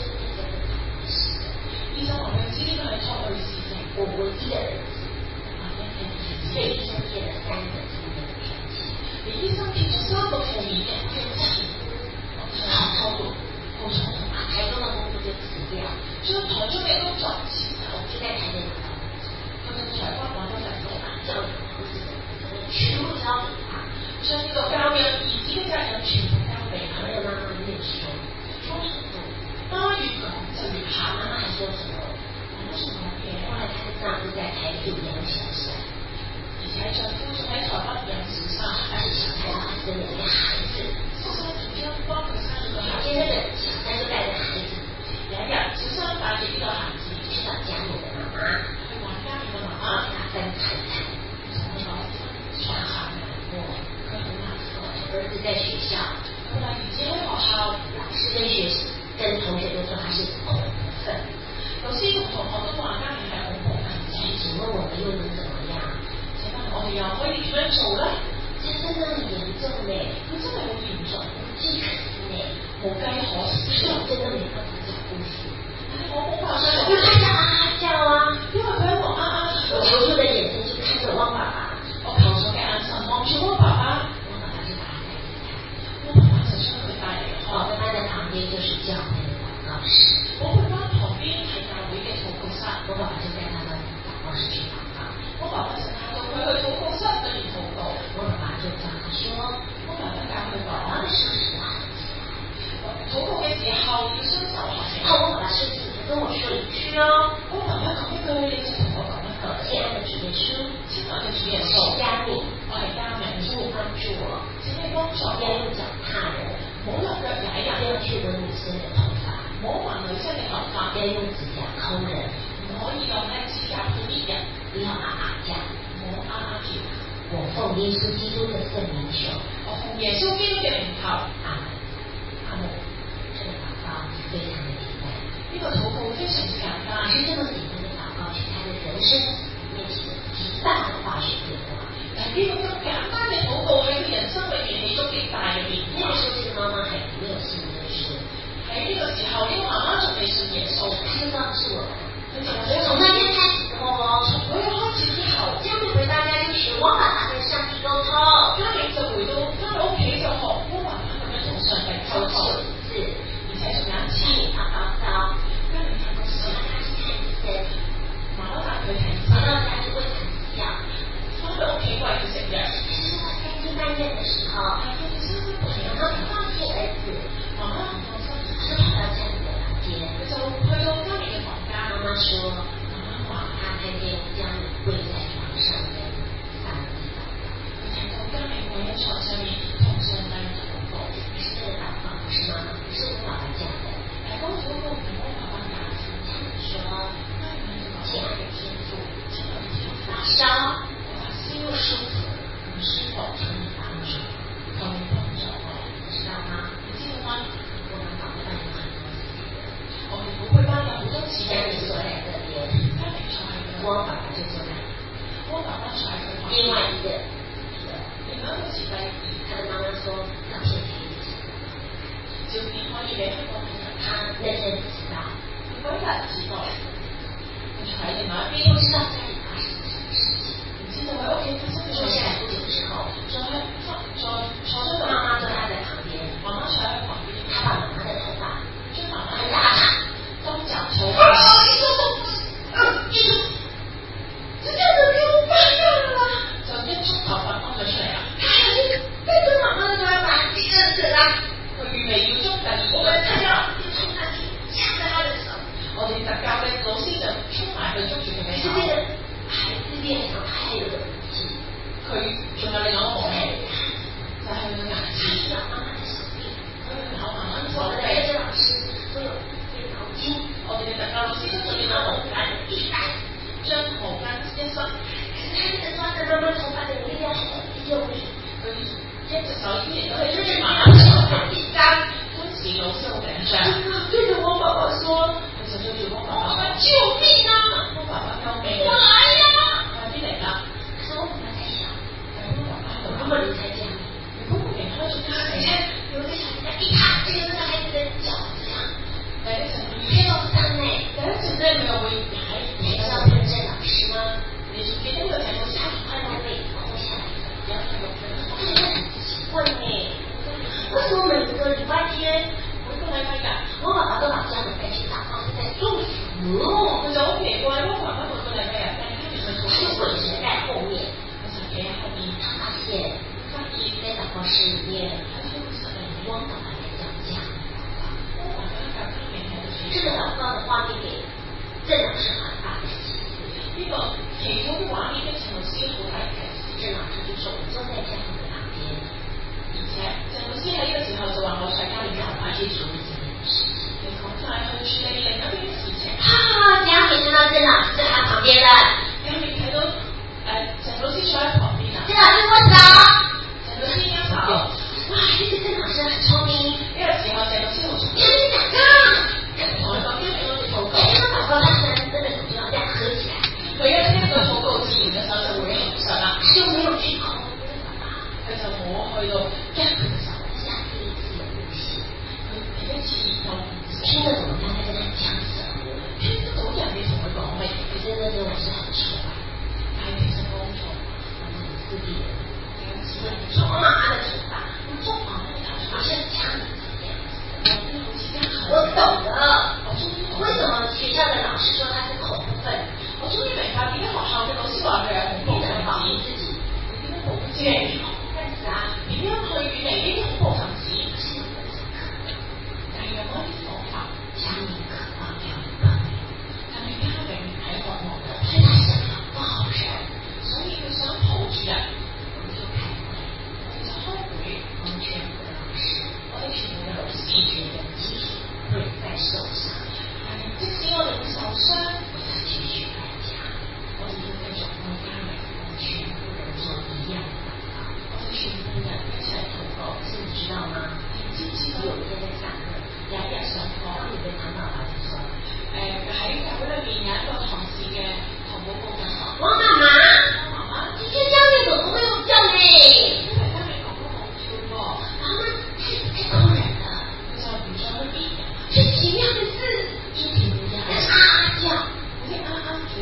醫生說這個是托兒醫生話俾佢知呢個係托兒事情， 我唯一的兒子， 或者係兒子， 所以醫生貼了三個負面的標籤， 你醫生貼咗三個負面嘅標籤， 好痛苦，好痛苦，把台中的工作就辭掉， 將台中嘅工作辭走， 就在台北找到工作， 佢就台北揾到份工， 把教育兒子的責任全部交給他， 將呢個教養兒子嘅責任全部交俾佢。 那個媽媽越說說什麼， 媽媽越講就越媽喊， 媽還說什麼？ 講什麼嘅？ 後來她的丈夫在台北養小三， 而且丈夫仲喺台北養小三， 而且小三她生了一個孩子， 小三仲將幫佢生咗個孩子。 有一天那個小三就帶着孩子有一日，小三帶住呢個孩子去找家裡的媽媽， 去揾家裡嘅媽媽， 跟她分財產， 同佢講財她產。 很難過， 佢好難過。 兒子在學校， 佢話兒子喺學校， 老師跟學跟同學都說他是恐怖分子， 老師同同學都話家裡係恐怖分子。 請問我們又能怎麼樣？ 請問我哋又可以點樣做咧？ 這真的很嚴重呢， 佢真係好嚴重， 無計可施呢， 無計可施。 我真的沒辦法講故事， 但係我冇辦法因為他叫啊啊叫啊， 因為佢喺度啊啊我求助的眼神就看着汪爸爸， 我求助嘅眼神望住我爸爸， 汪爸爸就把他帶離開， 我爸爸就將佢帶嚟學。 寶貝班的旁邊就是教會的禱告室， 寶貝班旁邊係教會嘅禱告室， 我爸爸就帶他們禱告室去禱告， 我爸爸就帶到佢去禱告室裏面禱告。 我爸爸就教他說。 佢會應同我講一句， 親愛的主耶穌， 親愛嘅主耶穌， 我是嘉敏， 我係嘉敏， 請你幫助我， 請你幫助我， 不要用腳踏人， 唔好用腳踩人， 不要去聞女生的頭髮， 唔好聞女生嘅頭髮， 不要用指甲摳人， 唔可以用咧指甲去搣人， 不要啊啊叫， 唔好啊啊叫。 我奉耶穌基督的聖名求， 我奉耶穌基督嘅名求， 阿門，阿門。這個禱告非常的簡單， 呢個禱告非常之簡單， 可是這麼簡單的禱告，卻在人生裡面起了極大的化學變化。 但係呢個咁簡單嘅禱告喺佢人生裏面起咗極大嘅變化。 那個時候，這個媽媽還沒有信耶穌， 喺呢個時候，呢個媽媽仲未信耶穌， 她就告訴我們， 佢就話從那天開始之後， 從嗰日開始之後， 家裡回到家就學我爸爸跟上帝溝通， 家裡就回到翻到屋企就學我爸爸咁樣同上帝溝通， 是， 而且仲有一次發高燒， 家裡發高燒，媽媽帶佢睇醫生， 回到家就餵佢吃藥， 翻到屋企餵佢食藥。 其實到三更半夜的時候， 係佢哋三更半夜， 媽媽很放心兒子， 媽媽唔放心， 就跑到家裡的房間， 佢就去到家裡嘅房間。 媽媽說， 媽媽話她看見家裡跪在床上跟上帝禱告， 佢睇到家裡跪喺床上面同上帝禱告。 可是這個禱告不是媽媽，不是我爸爸教的， 但係嗰個禱告唔係我爸爸教嘅。 家裡說，親愛的天父， 親愛的天父， 發燒， 發燒不舒服， 唔舒服， 求你幫助， 求你幫助我。 你知道嗎？ 你知道嗎？ 我們寶貝班有很多次， 我哋寶貝班有好多次家裡坐在這邊， 家庭坐喺度， 我爸爸就坐在我爸爸坐喺佢旁邊。 另外一個， 另外一個時代， 他的媽媽說照片可以洗， 照片可以俾香港人睇。 他那天知道， 嗰日知道，佢坐喺另外一邊， 不知道家裡發生了什麼事情。 唔知道喺屋企發生咗坐下來咩事。 不久之後， 坐喺坐坐坐咗度， 媽媽坐他的旁邊， 媽媽坐喺佢旁邊， 他把媽媽的頭髮將媽媽很大長， 當雜草。 啊！你說說，嗯，你說，這樣子沒有辦法了， 就一束頭髮掹咗出嚟啦。 他還是背着媽媽的頭髮第二次啦。 佢預備要捉第二我個們特教就衝上去夾着他的手， 我哋特教嘅老師就衝埋去捉住佢嘅手。 可是這個孩子臉上他還有個武器， 佢仲有另外一個武器，就係佢嘅牙齒。 他咬媽媽的手臂， 佢咬媽媽嘅手我們的臂。 這些老師都有一毛巾， 我哋嘅特教老師都仲要攞毛巾一帶， 將毛巾一塞。 可是他一直抓着媽媽頭髮的力量很用力， 佢一隻手依然都係可是這個捉住媽媽老師嘅手臂。 很緊張， 當時老師好緊張， 對着我爸爸說：“ 佢就對住我爸爸講： 救命啊！ 我爸爸救命我啊！ 來呀！” 快啲嚟啦！ 可是我爸爸在想， 但係我爸爸喺度諗我如果離開家裡， 如果我離開咗家你裡， 看有個小孩在一躺，這個那個孩子的腳這樣， 第一陣你看到傷呢？ 第一陣咧，佢又會踩你知道這個鄭老師嗎？ 你仲記得呢個鄭老師他快樂被摳下來， 有一個嘅我覺得很奇怪呢。為什麼每個禮拜天， 每個禮拜日， 我爸爸都把家人帶去禱告，是在中暑？ 佢就好奇怪，我爸爸每個禮拜日帶佢哋去做他就跪着在後面， 佢就企喺後面， 他發現發現在禱告室裡面， 喺禱告室裏面， 我爸爸在講家人禱告。 我爸爸教家人喺度這個禱告的畫面給鄭老師很大的啟示。 呢個祈禱嘅畫面非常有師傅睇嘅， 鄭老師就說：“我坐在家人的旁邊， 而且鄭老師喺呢個時候就話我在家裡面快啲處理自己嘅事情，你趕快去處理另一邊嘅事情。 啊！家明看到鄭老師在他旁邊了， 家明睇到誒鄭老師坐喺旁邊啊， 鄭老師握手， 鄭老師一手， 哇！這個鄭老師很聰明， 呢個時候鄭老師好聰明， 家明禱告， 同佢講家明我哋禱告， 聽到禱告，他自然真的手就要這樣合起來， 佢一聽到禱告自然嘅手就會合上啦， 就沒有去摳爸爸， 佢就冇去到一佢嘅手， 這是他第一次有呼吸， 佢第一次有聽得懂他在跟他講什麼， 聽得到人哋同佢講乜嘢， 可是那鄭老師很聰明， 但係其實冇錯， 我們很自閉的， 有時你抓媽媽的頭髮，你抓媽媽的頭髮，好像家裡這樣子。我懂了，為什麼學校的老師說他是恐怖分子？ 我終於明白點解學校嘅老師話佢係恐怖分子， 自己， 你點樣保護自己？ 恐怖分子啊， 點樣去遠離呢啲恐怖分子？ 是有那種可能， 但係有嗰啲方法， 家裡渴望要幫你， 但係家明係渴望你，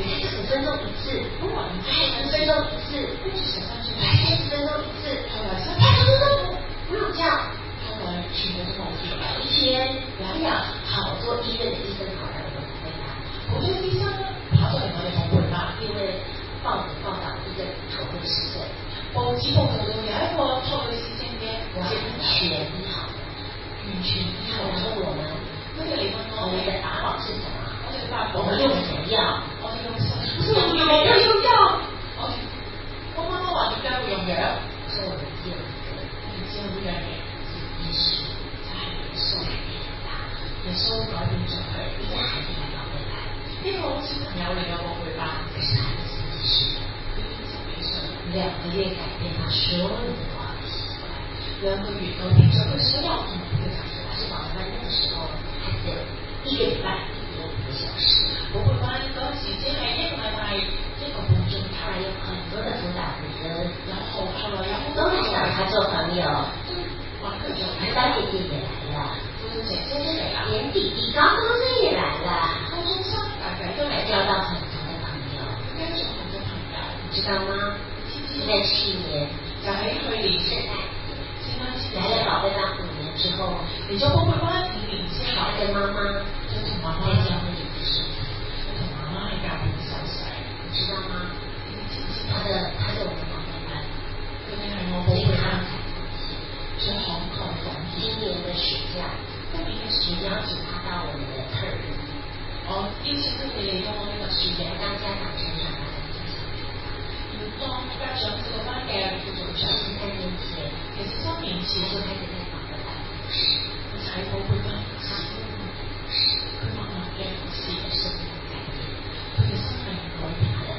才十五分鐘一次，才十分鐘一次，才三十分鐘一次，哎，都都不用叫，後來全部都冇事。有一天，有一日，好多醫院的醫生跑來我們寶貝班，好多醫生跑到嚟我哋寶貝班，因為報紙報道一個頭部事件，報紙報道到有一個頭部事件嘅，完全醫好，完全醫好。然後我們，佢哋嚟問我哋嘅打保是什麼？我哋打保我們用什麼藥？我哋用什麼？不是我們用用藥。我我媽媽話點解會用藥？我說我們只有一個，我們只有一樣嘢，是醫術，就係耶穌改變他，耶穌改變咗佢，呢個孩子係寶貝班，呢個好小朋友嚟嘅寶貝班，可是孩子是醫術，兩個月改變他所有的不好的習慣，兩個月改變咗佢所有唔好嘅習慣。是寶貝班那個時候，孩子一個禮拜一點五個小時，寶貝班嗰陣時只係一個禮拜一個半鐘，後來有很多的輔導人，然後後來有好多人找他做朋友，他當姐姐也來了，姐姐也來了，連弟弟高中生也來了，高中生大概都來交到很多的朋友，應該有很多朋友，你知道嗎？就在去年，就喺去年聖誕節，來了寶貝班五年之後，嚟咗寶貝班五年之後，他跟媽媽就同媽媽在教會裡的時候，同媽媽喺教會嘅小時，你知道嗎？他的他是我們寶貝班，佢哋係我寶貝班最紅紅紅。今年的暑假，今年的暑假邀請他到我們的特日，我邀請佢哋嚟到我呢個暑假當家長成長班的家長，要當家長這個班嘅叫做長三年前，其實三年前就開始在寶貝班，佢就喺寶貝班，佢慢慢嘅自己嘅生命改變，佢嘅生命改變咗。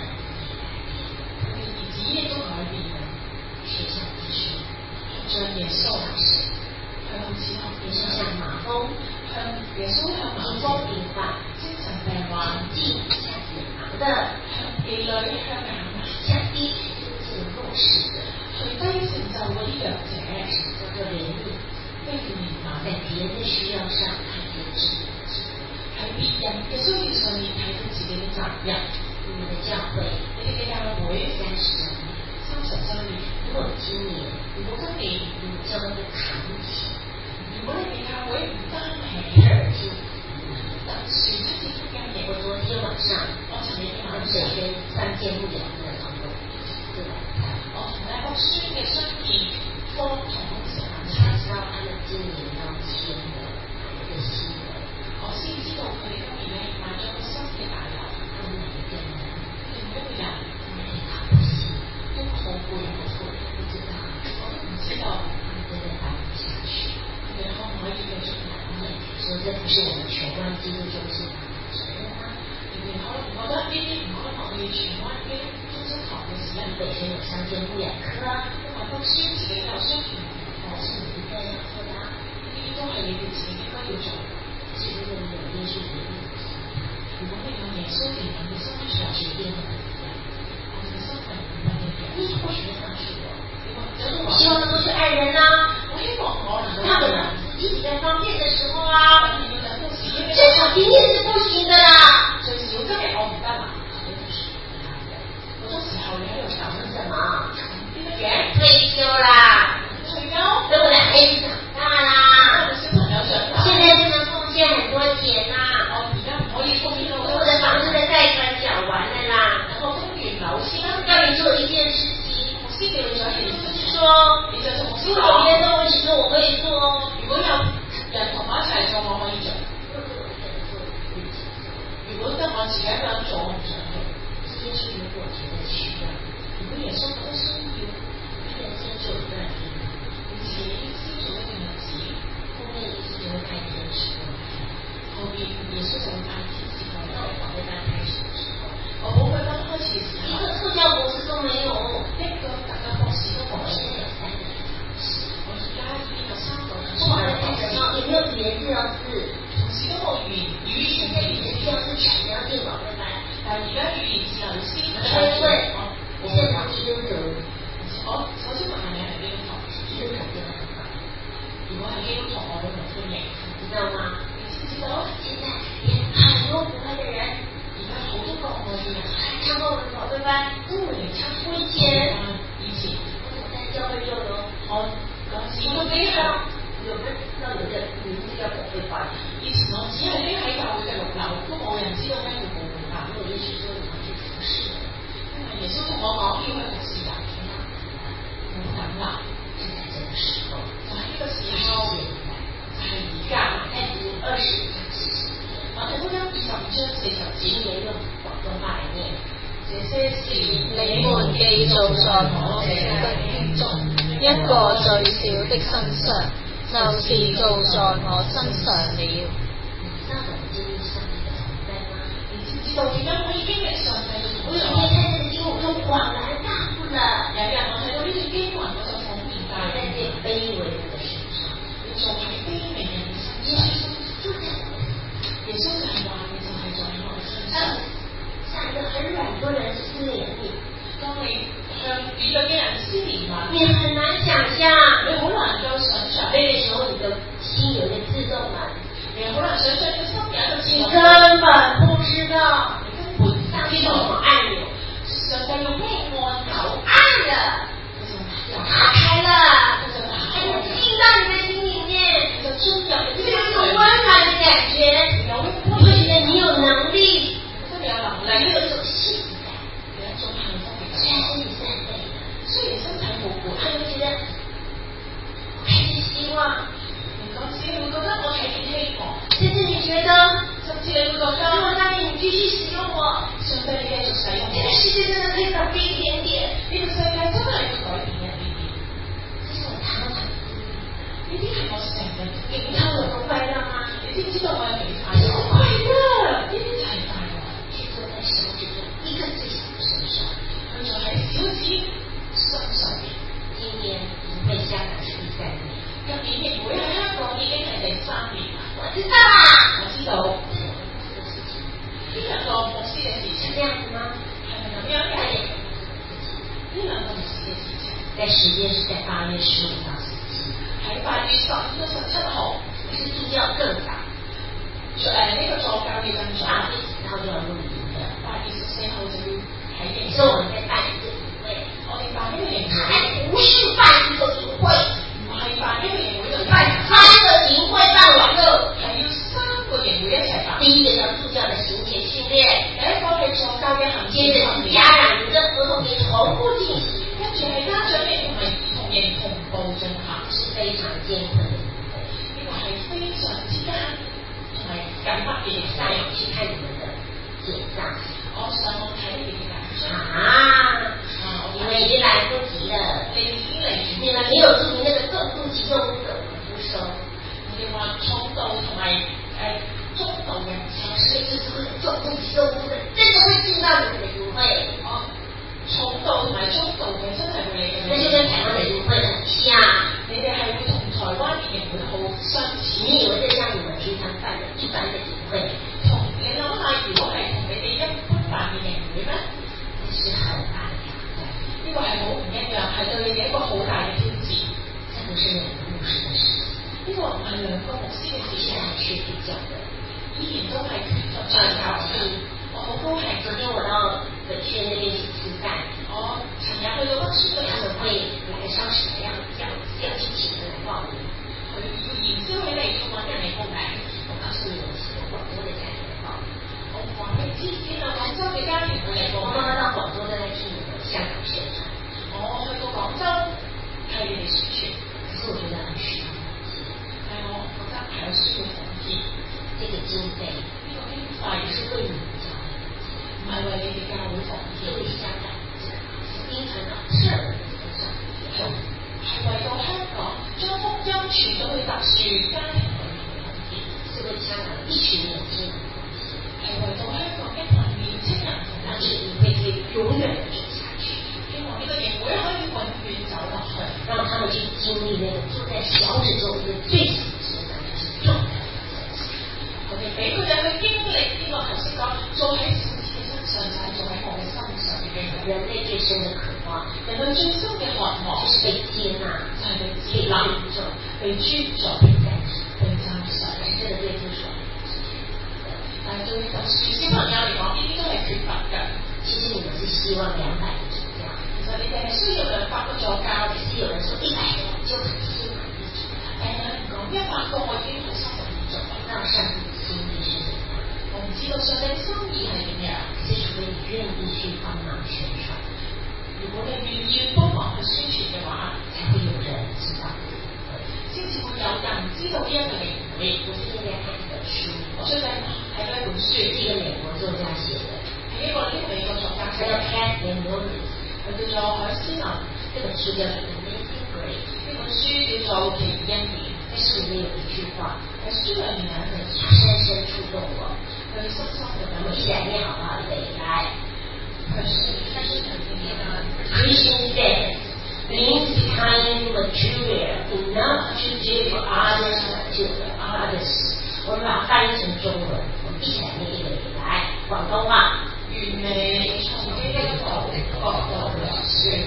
職業都改變了，學校繼續學着耶穌老師，向好似學耶穌像馬蜂，向耶穌向馬蜂病患、精神病患、地像野蠻的，向妓女、向啞啞、向低處尊敬弱勢的，去低成就嗰啲弱者，叫做憐憫，跟住憐憫，在別人的需要上看見自己的責任，喺別人嘅需要上面睇到自己嘅責任。你們的教會，你哋嘅教會三十周年，三十周年。如果今年，如果今年你們教會扛起，如果你哋教會唔擔起二天，但是這幾天嘅我昨天晚上，我昨天晚上跟三件牧養的同工對，我同咧牧師嘅商業科同工食飯，才知道他們今年要簽的買一個新的，我先知道佢哋今年咧買咗個新嘅大樓。每一個人，每一個人，每一套戲都好攰好攰，不知道，我都唔知道佢哋嘅發展下去，佢哋可唔可以繼續努力？所以這不是我們荃灣基督中心的責任啊！你哋可能覺得呢啲唔可能我哋荃灣基督中心堂嘅事，你本身有商業牧養科啊，因為牧師自己有商業牧養，是你應該要做的啊！呢啲都係你哋自己應該要做嘅，只不過你有耶穌嘅意思。如果你有耶穌給人的生命是決定的不一樣，我們的生命唔一樣。你或許會告訴我，我希望能夠去愛人啊，我希望我能夠他們自己在方便的時候啊，最少今天是不行的啦。最少今日我唔得啦，我都是不得的。好多時候你喺度想什麼？啲乜嘢？退休啦，退休，等我的孩子長大啦，我的小朋友長大，現在就能貢獻很多錢啦。我的房子的貸款繳完了啦，然後公寓樓先讓你做一件事情，我先給你講一件事情，說，如果有別人跟我一起做，我可以做哦。如果有人同我一齊做，我可以做。如果得我自己一個人做，我唔想做。這件事如果我覺得需要，如果也收到需要，一人先做一段時間，你前先做一段日子，後面也是就會開天使的。後面也是從安靜之後到寶貝班開始的時候，我寶貝班開始的時候，一個特教博士都沒有，一個特教博士都冇，現在有三個特教博士，我而家已經有三個特教博士，有沒有語言治療師？同時都冇語言語言現在語言治療師搶着要進寶貝班，但而家語言治療師缺位，我現在基督徒，我首先問下你係基督徒，基督徒真係很好，如果係基督徒我都好歡迎，你知道嗎？知道現在連很多國外的人，而家好多個我哋人參過我對吧？都會參會見。 以前我在教會做咯， 我嗰時我都非常有不知道有嘅名字叫寶貝花園。 以前我只係匿喺教會嘅六樓，都冇人知道咩叫寶貝花園。 我也許說你要去服侍， 因為耶穌同我講要去服侍人，冇等啦， 就在這個時候， 就喺呢個時候，就係而家在讀二十章四十節， 我哋都將二十五章四十節也用廣東話來念。 這些事你們既做在我這弟兄中一個最小的身上，就是做在我身上了。 那我們經歷上帝的同在嗎？ 你知唔知道點樣可以經歷上帝嘅同我有在？ 天在這個經文中恍然大悟了。 有日我睇到呢段經文，我就恍然大悟。 在這卑微人的身上， 你做喺卑微人嘅身耶上， 穌就在我的耶穌就係話你就係在我嘅身上。 像一個很軟弱的人施憐憫， 當你向軟弱嘅人施憐憫， 你很難想象， 你好難夠想像， 那個時候你的心有一個自動門， 你好難想像你心有一個自你動門， 根本不知道你根本上帝用什麼按鈕， 上帝用咩按鈕按了， 佢就打開了， 佢就打它就開， 進到你的心裡面， 你就進入你就有一嘅心裏， 種溫暖的感覺， 有一你會覺得你有能力， 真係有能你力， 有一種幸福感， 有一種幸福嘅感雖然覺。 身體是很累的， 雖然身體好攰， 他就覺得我開始希望， 你嗰時你會覺得我睇見希望， 甚至你覺得， 甚至你會覺得如果上帝你繼續使用我， 上帝你繼續使用我， 這個世界真的可以改變一點點。 呢個世界真係要改變一點點。 這是我常常經歷的。 呢啲係我成日經你看我多快樂嗎？ 你知唔知道我有幾快這是樂？ 快樂。 呢啲就係快樂。 去坐在小指中一個最小的身上。 佢就喺小子身上面。 今年營會香港是第三年， 今年營會喺香港已經係第三年啦。 我知道啦。 我知道這兩個牧師的事情， 呢兩個牧師嘅事情是這樣子嗎？ 係咪咁樣嘅？呢兩個牧師嘅事情， 在時間是在八月十五到十七， 喺八月十五到十七號， 可是助教更早， 誒呢個助教要更早， 八月十四號就要錄影的。 八月十四號就要睇營你說我們在辦一個營會， 我哋辦呢個營會， 還不是辦一個營會， 唔係辦呢個營會就辦三個營會辦完了， 係要三個營會一齊辦。 第一個叫助教的行前訓練， 第一個係助教嘅行接着是家長營跟兒童營同步進行， 跟住係家長營同埋兒童營同步進行， 是非常艱困的營會。 呢個係非常之艱同埋緊迫嘅營上網會。 去看你們的簡章我上網睇你哋嘅簡章， 啊， 啊， 你們已經來不及了， 你哋已經嚟唔你們沒有注明那個重度及重污的，我們不收。 你哋話重度同埋誒中度嘅唔收， 甚至是會有重度及重污的，真的會進到你們的營會。 哦，重度同埋中度嘅真係會嚟嘅。 那就跟台灣的營會很像。 你哋係會同台灣嘅營會好相似。 你以為這像你們平常辦的一般的營會？ 同你諗下，如果係同你哋一般辦嘅營會咧， 那是很大的挑戰。 呢個係好唔一樣，係對你哋一個好大嘅挑戰。 這不是兩個牧師的事， 呢個唔係兩個牧師嘅事情， 依然是比較的。 依然都係缺乏很高興， 我好高興。 昨天我到北區那邊去吃飯， 我尋日去到北區嗰他們度， 會來燒起來，要要要去請人來報名。 佢要燃燒起嚟，要揾人嚟報名。 我告訴你，我是有廣州的家庭來報名。 我話俾你知先啊，廣州嘅家庭會嚟報名。 我媽媽到廣州都在聽你們香港宣傳， 我去到廣州睇你哋宣傳， 可是我覺得很需要。 但係我覺得係有需要奉獻。 這個經費呢個經費不是為你們教會， 唔係為你哋教會奉獻， 為香港這個福音傳到特殊的身上， 係係為到香港將福音傳到去特殊家庭裏面嘅奉獻， 是為香港一群年輕人奉獻， 係為到香港一群年青人奉讓這個獻。 營會可以永遠的走下去， 希望呢個營會可以永遠走落去， 讓他們去經歷那個坐在小指中一個最小的身上，就是重要的。 我哋俾佢哋去經歷呢個頭先講，做喺小子嘅身上就係做喺我嘅身上嘅經歷。 人類最深的渴望， 人類最深嘅渴望就是被接納， 就係被被接納、 尊重， 被尊重、 被讚賞。 被讚賞。 這個對主所， 但但係對就算小朋友嚟講，呢啲都係缺乏㗎。 其實你們是希望兩百個助教， 其實你哋係需要兩百個助教， 可是有人說一百個就很心滿意足了。 但係有人講一百個我已經好心滿意足啦。 那上帝的心意是怎樣？ 我唔知道上帝心意係點樣， 是除非你願意去幫忙宣傳。 如果你願意幫忙去宣傳嘅話， 才會有人知道這個領會， 先至會有人知道呢一個領會。 我最近在看一本書， 我最近睇咗一本書， 是一個美國作家寫的， 係一個呢個美國作家寫叫嘅， Kathleen Rose， 佢叫做海斯林。 這本書叫做 Amazing Grace， 呢本書叫做奇異恩典。 在書裡面有一句話， 喺書裡面有一句它深深觸動我， 佢深深嘅我們一起來念好不好？預備來。Christian faith means becoming material enough to give others to others。我們把它翻譯成中文，我們一起來念一個禮來。廣東話， 完美從基督徒角度來說，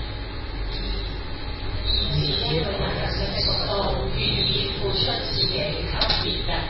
以一個人嘅成熟到願意付出自己給別人。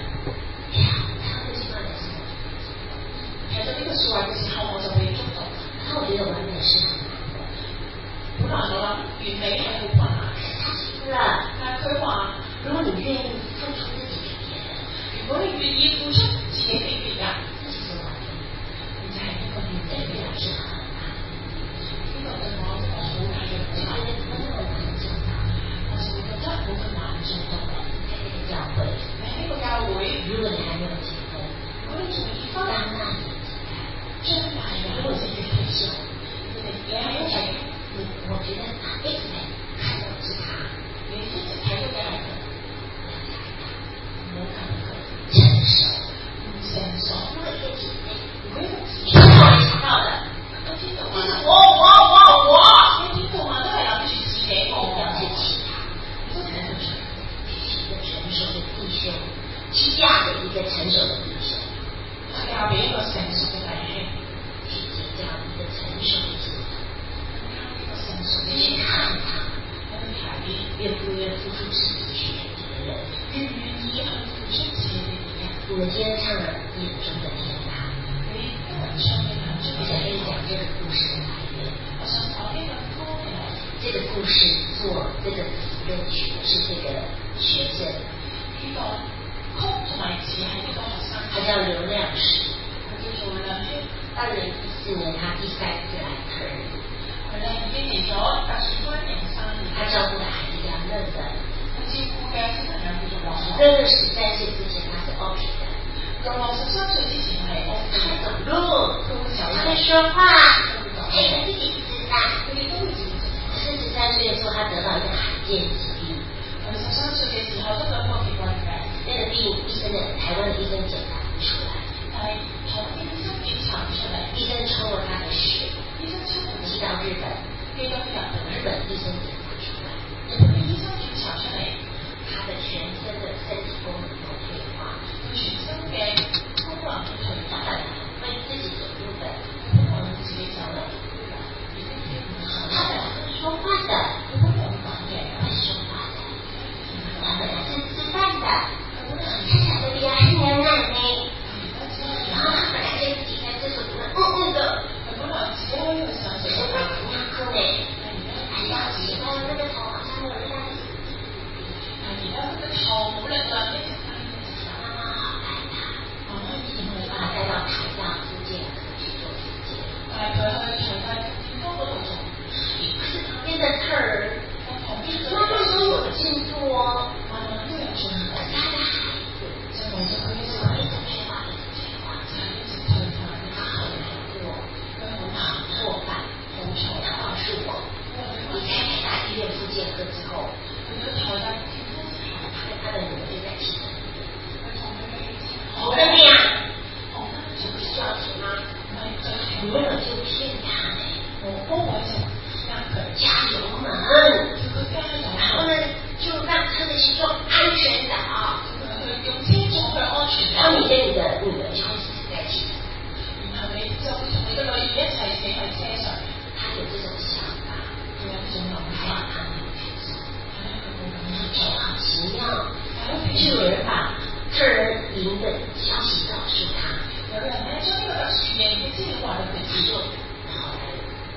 睇到呢個說話嘅時候，我就被觸動。 那我覺得完美是很難的， 本來我諗完美係好困難， 啦， 但係佢話， 如果你願意付出自己給別人， 如果你願意付出自己俾別人， 這就是完美。 你就係一個完美嘅人， 是很難。 呢個對我一個好大嘅鼓勵。 我覺得很難做到， 我就會覺得好困難做到。 在這個教會， 喺呢個教會， 如果你還沒有結婚， 如果你仲未結婚， 當然將來如果你要退休，你你喺一齊， 你我覺得他一直在看到是他， 你一直睇到嘅係佢， 唔好咁佢成熟， 唔成熟。 如果一個姐妹， 如果一個姊妹聽到你想到的， 我知道就是啊， 我我我我， 你邊度啊都係諗住自己我了解其他， 你都睇得出， 一個成熟的弟兄，去嫁給一個成熟的弟兄， 嫁俾一個成熟嘅弟兄， 去結交一個成熟的姐妹， 一個成熟嘅你去看他， 喺度睇， 願不願付出自己去給別人， 願唔願意去付出自己俾別人。 我們今天唱了眼中的天堂， 你今日唱嘅眼中我想跟你講這個故事的來源。 我想講呢個歌嘅來源。 這個故事做這個詞跟曲是這個學生， 呢個曲同埋詞係呢個學生， 他叫劉亮石。 佢叫做梁軒。 二零一四年，他第三次來特兒， 佢咧已經嚟咗特殊歡迎生， 他照顧的孩子叫樂樂， 佢照顧嘅小朋友叫做樂樂。 樂樂十三歲之前他是 O K 的， 樂樂十三歲之前係 O K 他走路， 佢會走他會說話，哎，他自己不知道。 佢哋都會自己知道。 四十三歲的時候，他得到一個罕見疾病， 佢十三歲嘅時候得到一個奇怪嘅病， 那個病醫生的台灣的醫生檢查不出來， 但係台灣醫生檢查唔出嚟， 醫生抽了他的血， 醫生抽咗寄到日本， 寄到日本， 日本醫生檢查出來， 日本嘅醫生檢查出嚟， 他的全身的身體功能都退化， 佢全身嘅功能都退化， 會自己走路的， 佢本來自己走路， 他本來會說話的， 佢本來會講嘢， 會說話的，他本來是吃飯的，看起來都比較很奶奶，然後他本來對自己在廁所裡面嗯嗯的， 佢本來自己可以去上廁所， 不要哭呢，還要急，還有那個頭好像沒有力量， 但而家佢嘅頭冇力量，一直翻一直翻， 媽媽好愛他， 媽媽以前把他帶到台大復健科去做復健， 帶佢去台大健康嗰度做， 可是旁邊的特兒， 但旁邊嘅媽媽都有進步哦， 媽媽都有進步， 而他的孩子就為咗佢嘅怎小孩麼一直退化，一直退化， 就係一直退化， 他好難過， 佢好好難挫敗， 好挫他告訴我，離開台大醫院復健科之後， 佢咗台大健康之後， 他跟他的女兒就在氣氛裡面， 佢同佢嘅好的那樣， 好得這不是需要錢嗎？ 唔係最女兒就騙他呢， 我幫我一齊加佢加油門， 叫佢加油， 然後呢就讓他們去做安全島， 佢用車做佢安全然後你跟你的女兒就會死在氣氛， 然後你就同你嘅女兒一齊死喺車上， 他有這種想法， 佢有呢種諗還法， 要他們去做， 係啊，佢冇咁樣哎， 做， 好奇妙， 係咯， 就有人把特兒靈的消息告訴他。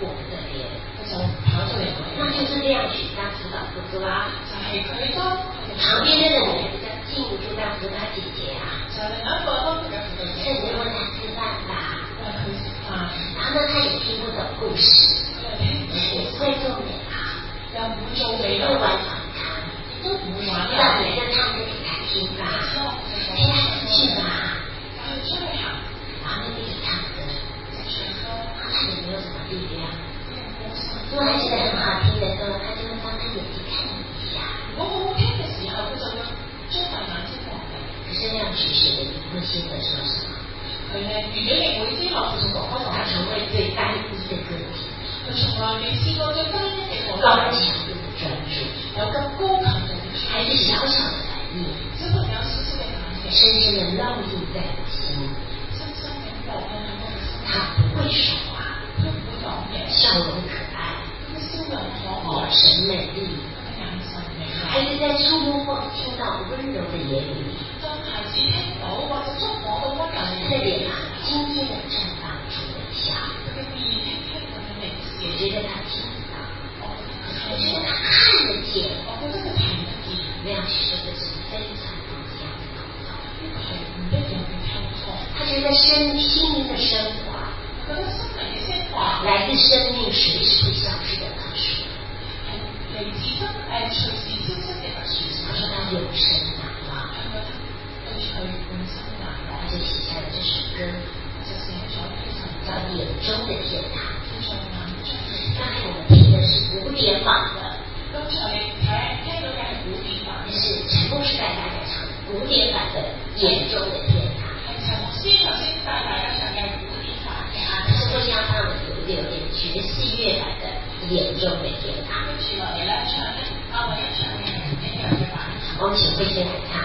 我们这邊， 就跑出嚟我哋。 那就是亮曲當輔導哥哥啊， 就係佢當旁邊那個女孩子叫靜就當輔導姐姐啊， 就另一個當佢嘅輔導姐姐， 甚至問他吃飯吧， 問佢食飯， 然後呢，他也聽不懂故事，也不會做美啊， 又唔會做也不會玩反彈， 都唔會玩輔導員就唱歌給他聽吧，陪他出去吧， 佢出去行， 然後就一直唱歌， 唱歌， 他也沒有什麼力量。如果他覺得很好聽的歌，他就會張開眼睛看你一下。 如果好好聽嘅時候，佢就會將大眼睛望你。 可是亮曲學的會先的說什麼？ 佢咧完咗營會之後，佢同哥哥講， 他從未最單一的個體， 佢從來未試過最單一嘅個高強度的專注， 有咁高強度嘅專注， 還是小小的反應， 小朋友少少嘅反應， 深深的烙印在我心， 深深嘅烙印喺我嘅心。 他不會說話， 佢唔會講嘢， 笑容可愛， 笑容可愛， 眼神美麗， 眼神美麗。 孩子在觸摸或聽到溫柔的言語， 當孩子聽到或者觸摸到溫柔嘅他的臉龐輕輕地綻放出微笑， 佢嘅面輕輕咁樣微笑。 我覺得他聽得到， 我我覺得他看得見， 我覺得佢睇得見。 亮曲說的是非常不一樣的溝通， 呢個係唔一樣嘅溝通。 他覺得生心靈的升華， 覺得心靈嘅升華來自生命隨時會消失的特殊， 係嚟自生誒隨時消失嘅特殊。 他說他永生難忘， 佢覺得對佢永生難忘， 他就寫下了這首歌， 就寫咗呢首叫《眼中的天堂》。 叫做眼中嘅剛才我們聽的是古典版的， 剛才你睇聽到嘅係古典版， 是陳牧師帶大家唱古典版的《眼中的天堂》。 係陳牧師頭先帶大家唱嘅古典版嘅啊， 但是會將他們有有點爵士樂版的《眼中的天堂》。 跟住落嚟咧唱咧，啊我一唱嘅係唔一樣嘅版。 我們請慧先來唱。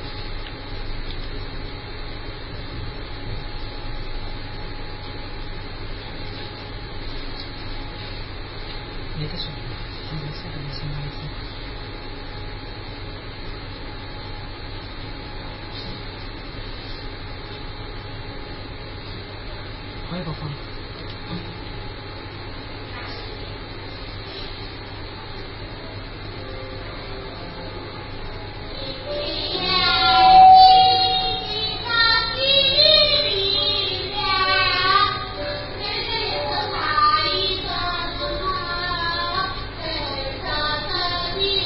你的手，你的手，你先來一次。可以播放。 你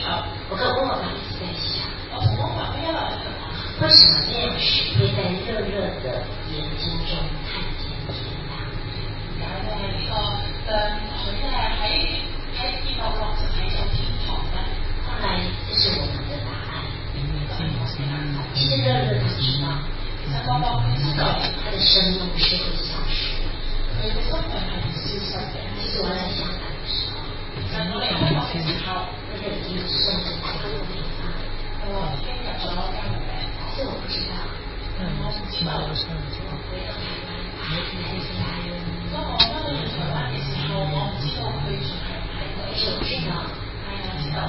候， 我跟翁老板一直在想， 我同翁老板一路喺度講， 為什麼那樣時會在熱熱的眼睛中看見天堂？ 點解咧呢個誒佢咧喺喺跌落落就睇到天堂咧？ 後來這是我們的答案。其實熱熱他知道， 其實波波佢知道， 他的生命是會消失的。 佢嘅生命係會消失嘅。 其實我在香港的時候， 其實我哋香港嘅時候， 那個已經甚至太多地方， 我已經入咗監獄嘅。 其實我不知道， 嗯，起碼我上咗。 回到台灣，還在家。 當我翻到台灣嘅時候，我唔知道佢仲係唔係喺而且我知道， 係啊，知道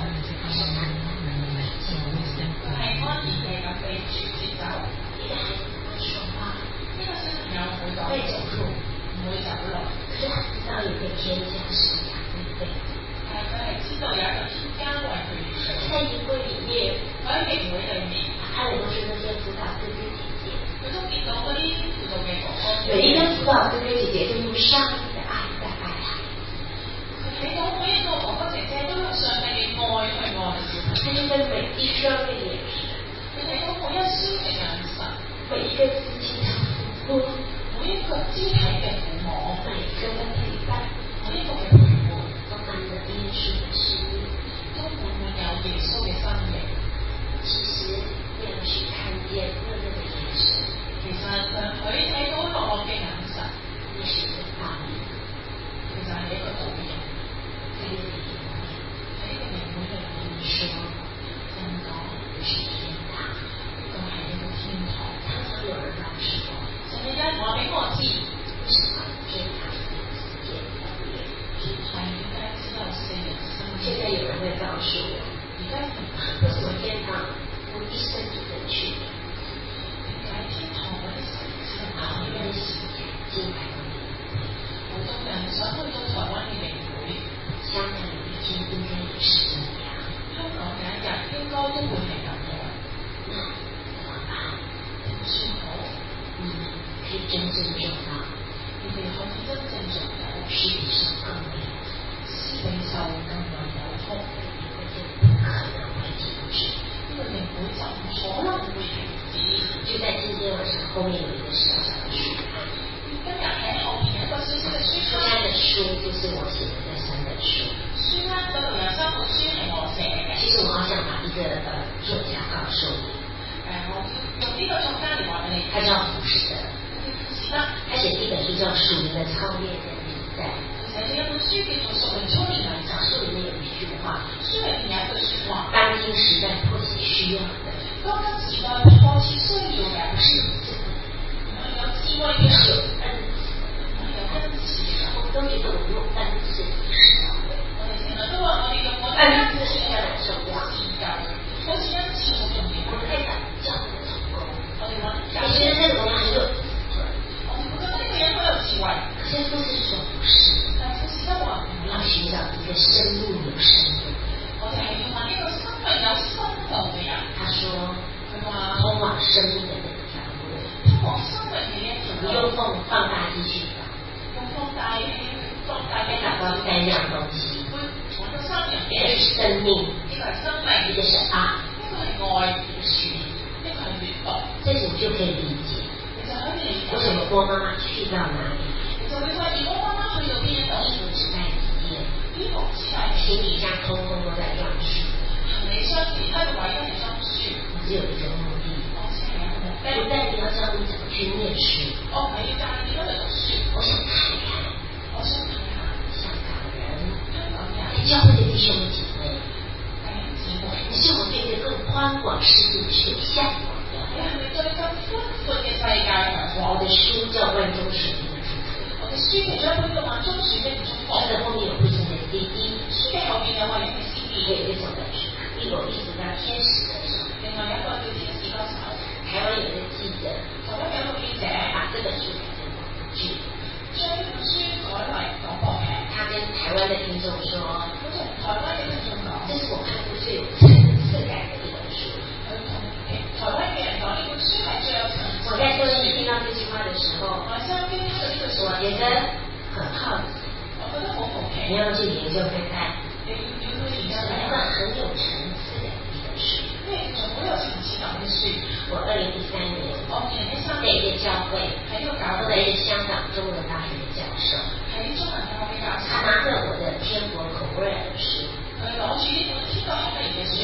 係安然嘅咁被處接走。 一個孩子不會說話， 呢個小朋友唔會講， 不會走路， 唔會走路。 可是他知道有個天將是養育費。 但係佢係知道有一個天將為佢預備。 在營會裡面， 喺營會裡面， 他也都是那些輔導哥哥姐姐， 佢都見到嗰啲輔導嘅哥哥。 每一個輔導哥哥姐姐都用上帝的愛在愛孩子。 佢睇到每一個哥哥姐姐都用上帝嘅愛去愛小朋友。 他就跟每一雙的眼神， 佢睇到每一雙嘅眼神， 每一個肢體的撫摸， 每一個肢體嘅撫摸， 每一個的陪伴， 每一個嘅陪伴， 都滿了耶穌的生命， 都滿滿有耶穌嘅生命。 其實讓去看見熱熱的眼神， 其實佢睇到落落嘅眼神， 那是一個道理， 其實係一個道理。 在那個營會， 喺一個營會裏面說，真講不是天堂， 呢個係一個天堂。 常常有人告訴我， 神嘅人話俾我知， 為什麼天堂只有四件方面？ 天堂點解只有四人生命？ 現在有人會告訴我， 而家為什麼天堂我一生只能去？ 點解天堂嗰啲神只能好多人喜進台灣的營會， 好多人想去到台灣嘅營會， 香港有一天應該也是這樣。 香港有一日應該都會係咁樣。 那怎麼辦？ 點算好？ 你可以真正做到， 你哋可以真正做到， 實際上更沒有， 施比受更為有福， 因為就不可能會停止。 呢個營會就唔可能會停止。 就在今天晚上後面有一個小小的書刊， 今日喺後面有一個小小嘅書書刊的書就是我寫的這三本書。 書刊嗰度有三本書係我寫嘅。 其實我好想把一個呃作家告訴你， 誒，我用呢個作家嚟話俾你聽， 他叫浮士德， 是得他寫的一本書叫《屬靈的操練跟比賽》， 寫咗一本書叫做《屬靈操練與比賽》， 書裡面有一句話， 書裏面有一句説話， 當今時代迫切需要的， 當今時代迫切需要嘅不是智慧， 唔係有智慧嘅是有人， 恩賜， 唔係有恩賜嘅。 我們都覺得我們用恩賜是到位， 我哋成日都話我哋用我哋恩恩賜賜是很重要， 研究，好似恩賜好重要。 我們在講教會的成功， 我哋揾教你覺得這個人很有智慧， 我哋覺得呢個人好有智慧， 可是不是說不是， 但係富士德話唔我要係。 尋找一個生命有生命的人。 我哋係要揾一個生命有深度嘅人。 他說， 佢話通往生命的那條路， 通往生命嘅一條路， 不用放放大鏡去找， 用放大器放大嘅找到三樣東西， 會揾到三樣一個嘢。 是生命， 一個係生命， 一個是愛， 一個係愛， 一個是理。 一個係閱讀。 這你就可以理解你就可以理解為什麼郭媽媽去到哪裡， 你就會發現我媽媽去到邊一度， 衣服只帶幾件， 呢個只係行李箱通通都在裝書， 行李箱其他嘅位都係裝書， 只有一個目的， 我只係有一個目的。 不但你要教你怎麼去念書， 我唔係要教你點樣嚟讀書， 我想看一看我想睇下香港人香港人在教會的弟兄姐妹， 弟兄姊妹， 你是否對這更寬廣世界是有向往的？ 你係咪對更寬闊嘅世界向往？ 我的書叫《萬中選一》的祝福， 我嘅書其中一本叫《萬中選一》嘅祝福， 書的後面有會眾的 C D， 書嘅後邊有個人嘅 C D， 也有一種的有一種叫天使的手， 另外有一個叫天使歌手。 台灣有一個記者， 台灣有一個記者把這本書改成廣播劇， 將呢本書改為廣播劇。 他跟台灣的聽眾說， 佢同台灣嘅聽眾講， 這是我看過最有層次感的一本書。 佢同台灣嘅人講呢本書係最有層次。 我在收音機聽到這句話的時候， 我收音機聽到呢句説話， 我覺得很好奇， 我覺得好好奇。 你要去研究看看， 你要去研究什麼睇下， 叫很有層次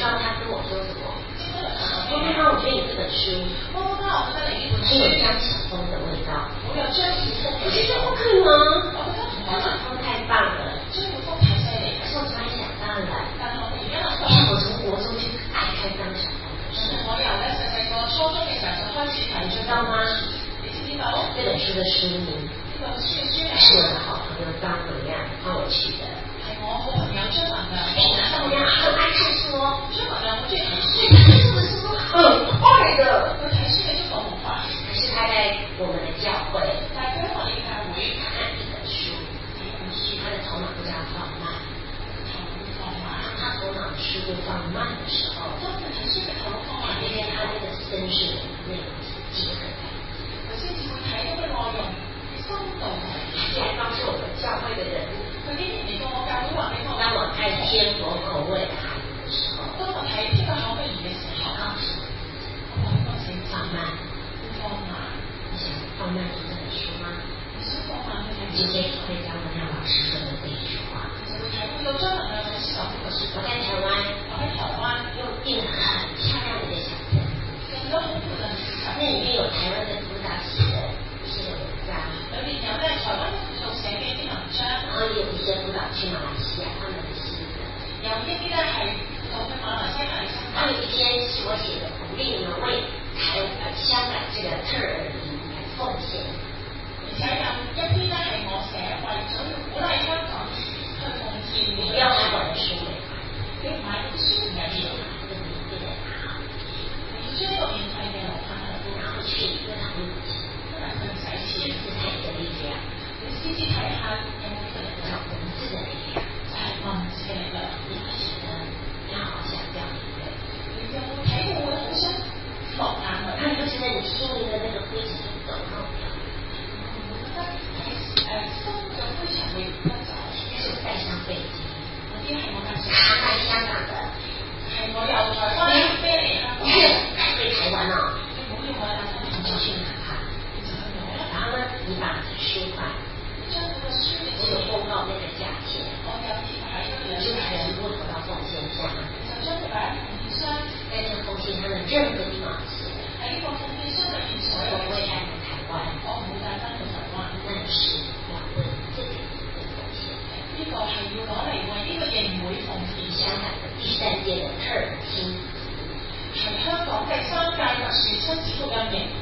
知道他跟我说什么？我妈妈，我觉得你这本书很有张晓峰的味道。我有张晓峰，我觉得不可能，张晓峰太棒了。可是我突然想到了，因为我从国中就爱看张晓峰的书。我由咧細細個初中嘅時候就開始睇，知道嗎？你知唔知道？這本書的書名是我的好朋友張文亮幫我取的。係我好朋友張文亮。哎，張文亮很愛看書哦。張文亮我最睇書，看書的速度很快的。佢睇書嘅速度好快。可是他在我們的教會，但係佢喺我哋教會，他看一本書，睇一本書，他的頭腦就要放慢。他頭腦的速度放慢的時候，當佢睇書嘅頭腦放慢，因為他那個深入的內容是結合在，佢先至會睇到嘅內容深度係。既然告訴我們教會的人，佢竟然嚟到我教會話俾我，當我看天國口味的孩子的時候，當我睇天國口味兒嘅時候，我講個請放慢，放慢，你想放慢讀這本書嗎？你想放慢去睇？直接體會張文亮老師說的這一句話。有張文亮老師講呢個書，我在台灣，我喺台灣用印很漂亮的一個小冊，用咗好漂亮嘅小冊，那裡面有台灣的輔導寫的一些文章，裏面有咧台灣做寫嘅一啲文章，然後有一些輔導去馬來西亞他們的詩的，有一啲咧係到去馬來西亞嚟參加。還有一篇是我寫的，鼓勵你們為台呃香港這個特兒營來奉獻，而且有一篇咧係我寫為咗要鼓勵香港。你不要買我的書，你買的書你要有這個免費的卡，你就有免費的卡，然後去跟他們一起，不然很使錢，是太的力量。你細細睇下有冇呢個叫文字的力量，就係文字嘅力量。你會覺得你好想掉眼淚，你有冇睇過會好想落眼淚？你會覺得你心裡的那個灰塵就走漏掉？我覺得係誒心嘅灰塵會不走。帶上飛機，嗰啲係我帶上他來香港的，係我由台灣飛嚟香港，飛台灣哦，你唔好要我帶翻你就去拿它，然後呢，你把書塊，將嗰個書我有報告那個價錢，我有貼喺嗰個就全部投到奉獻箱，就將佢擺喺奉獻箱，在這個奉獻箱的任何地方寫，喺呢個奉獻箱裏面所有嘅錢，台灣，我唔會帶翻去台灣，那是要為這個。呢個係要攞嚟為呢個營會奉獻香港嘅第三屆嘅特兒親子，係香港第三屆特殊親子福音營會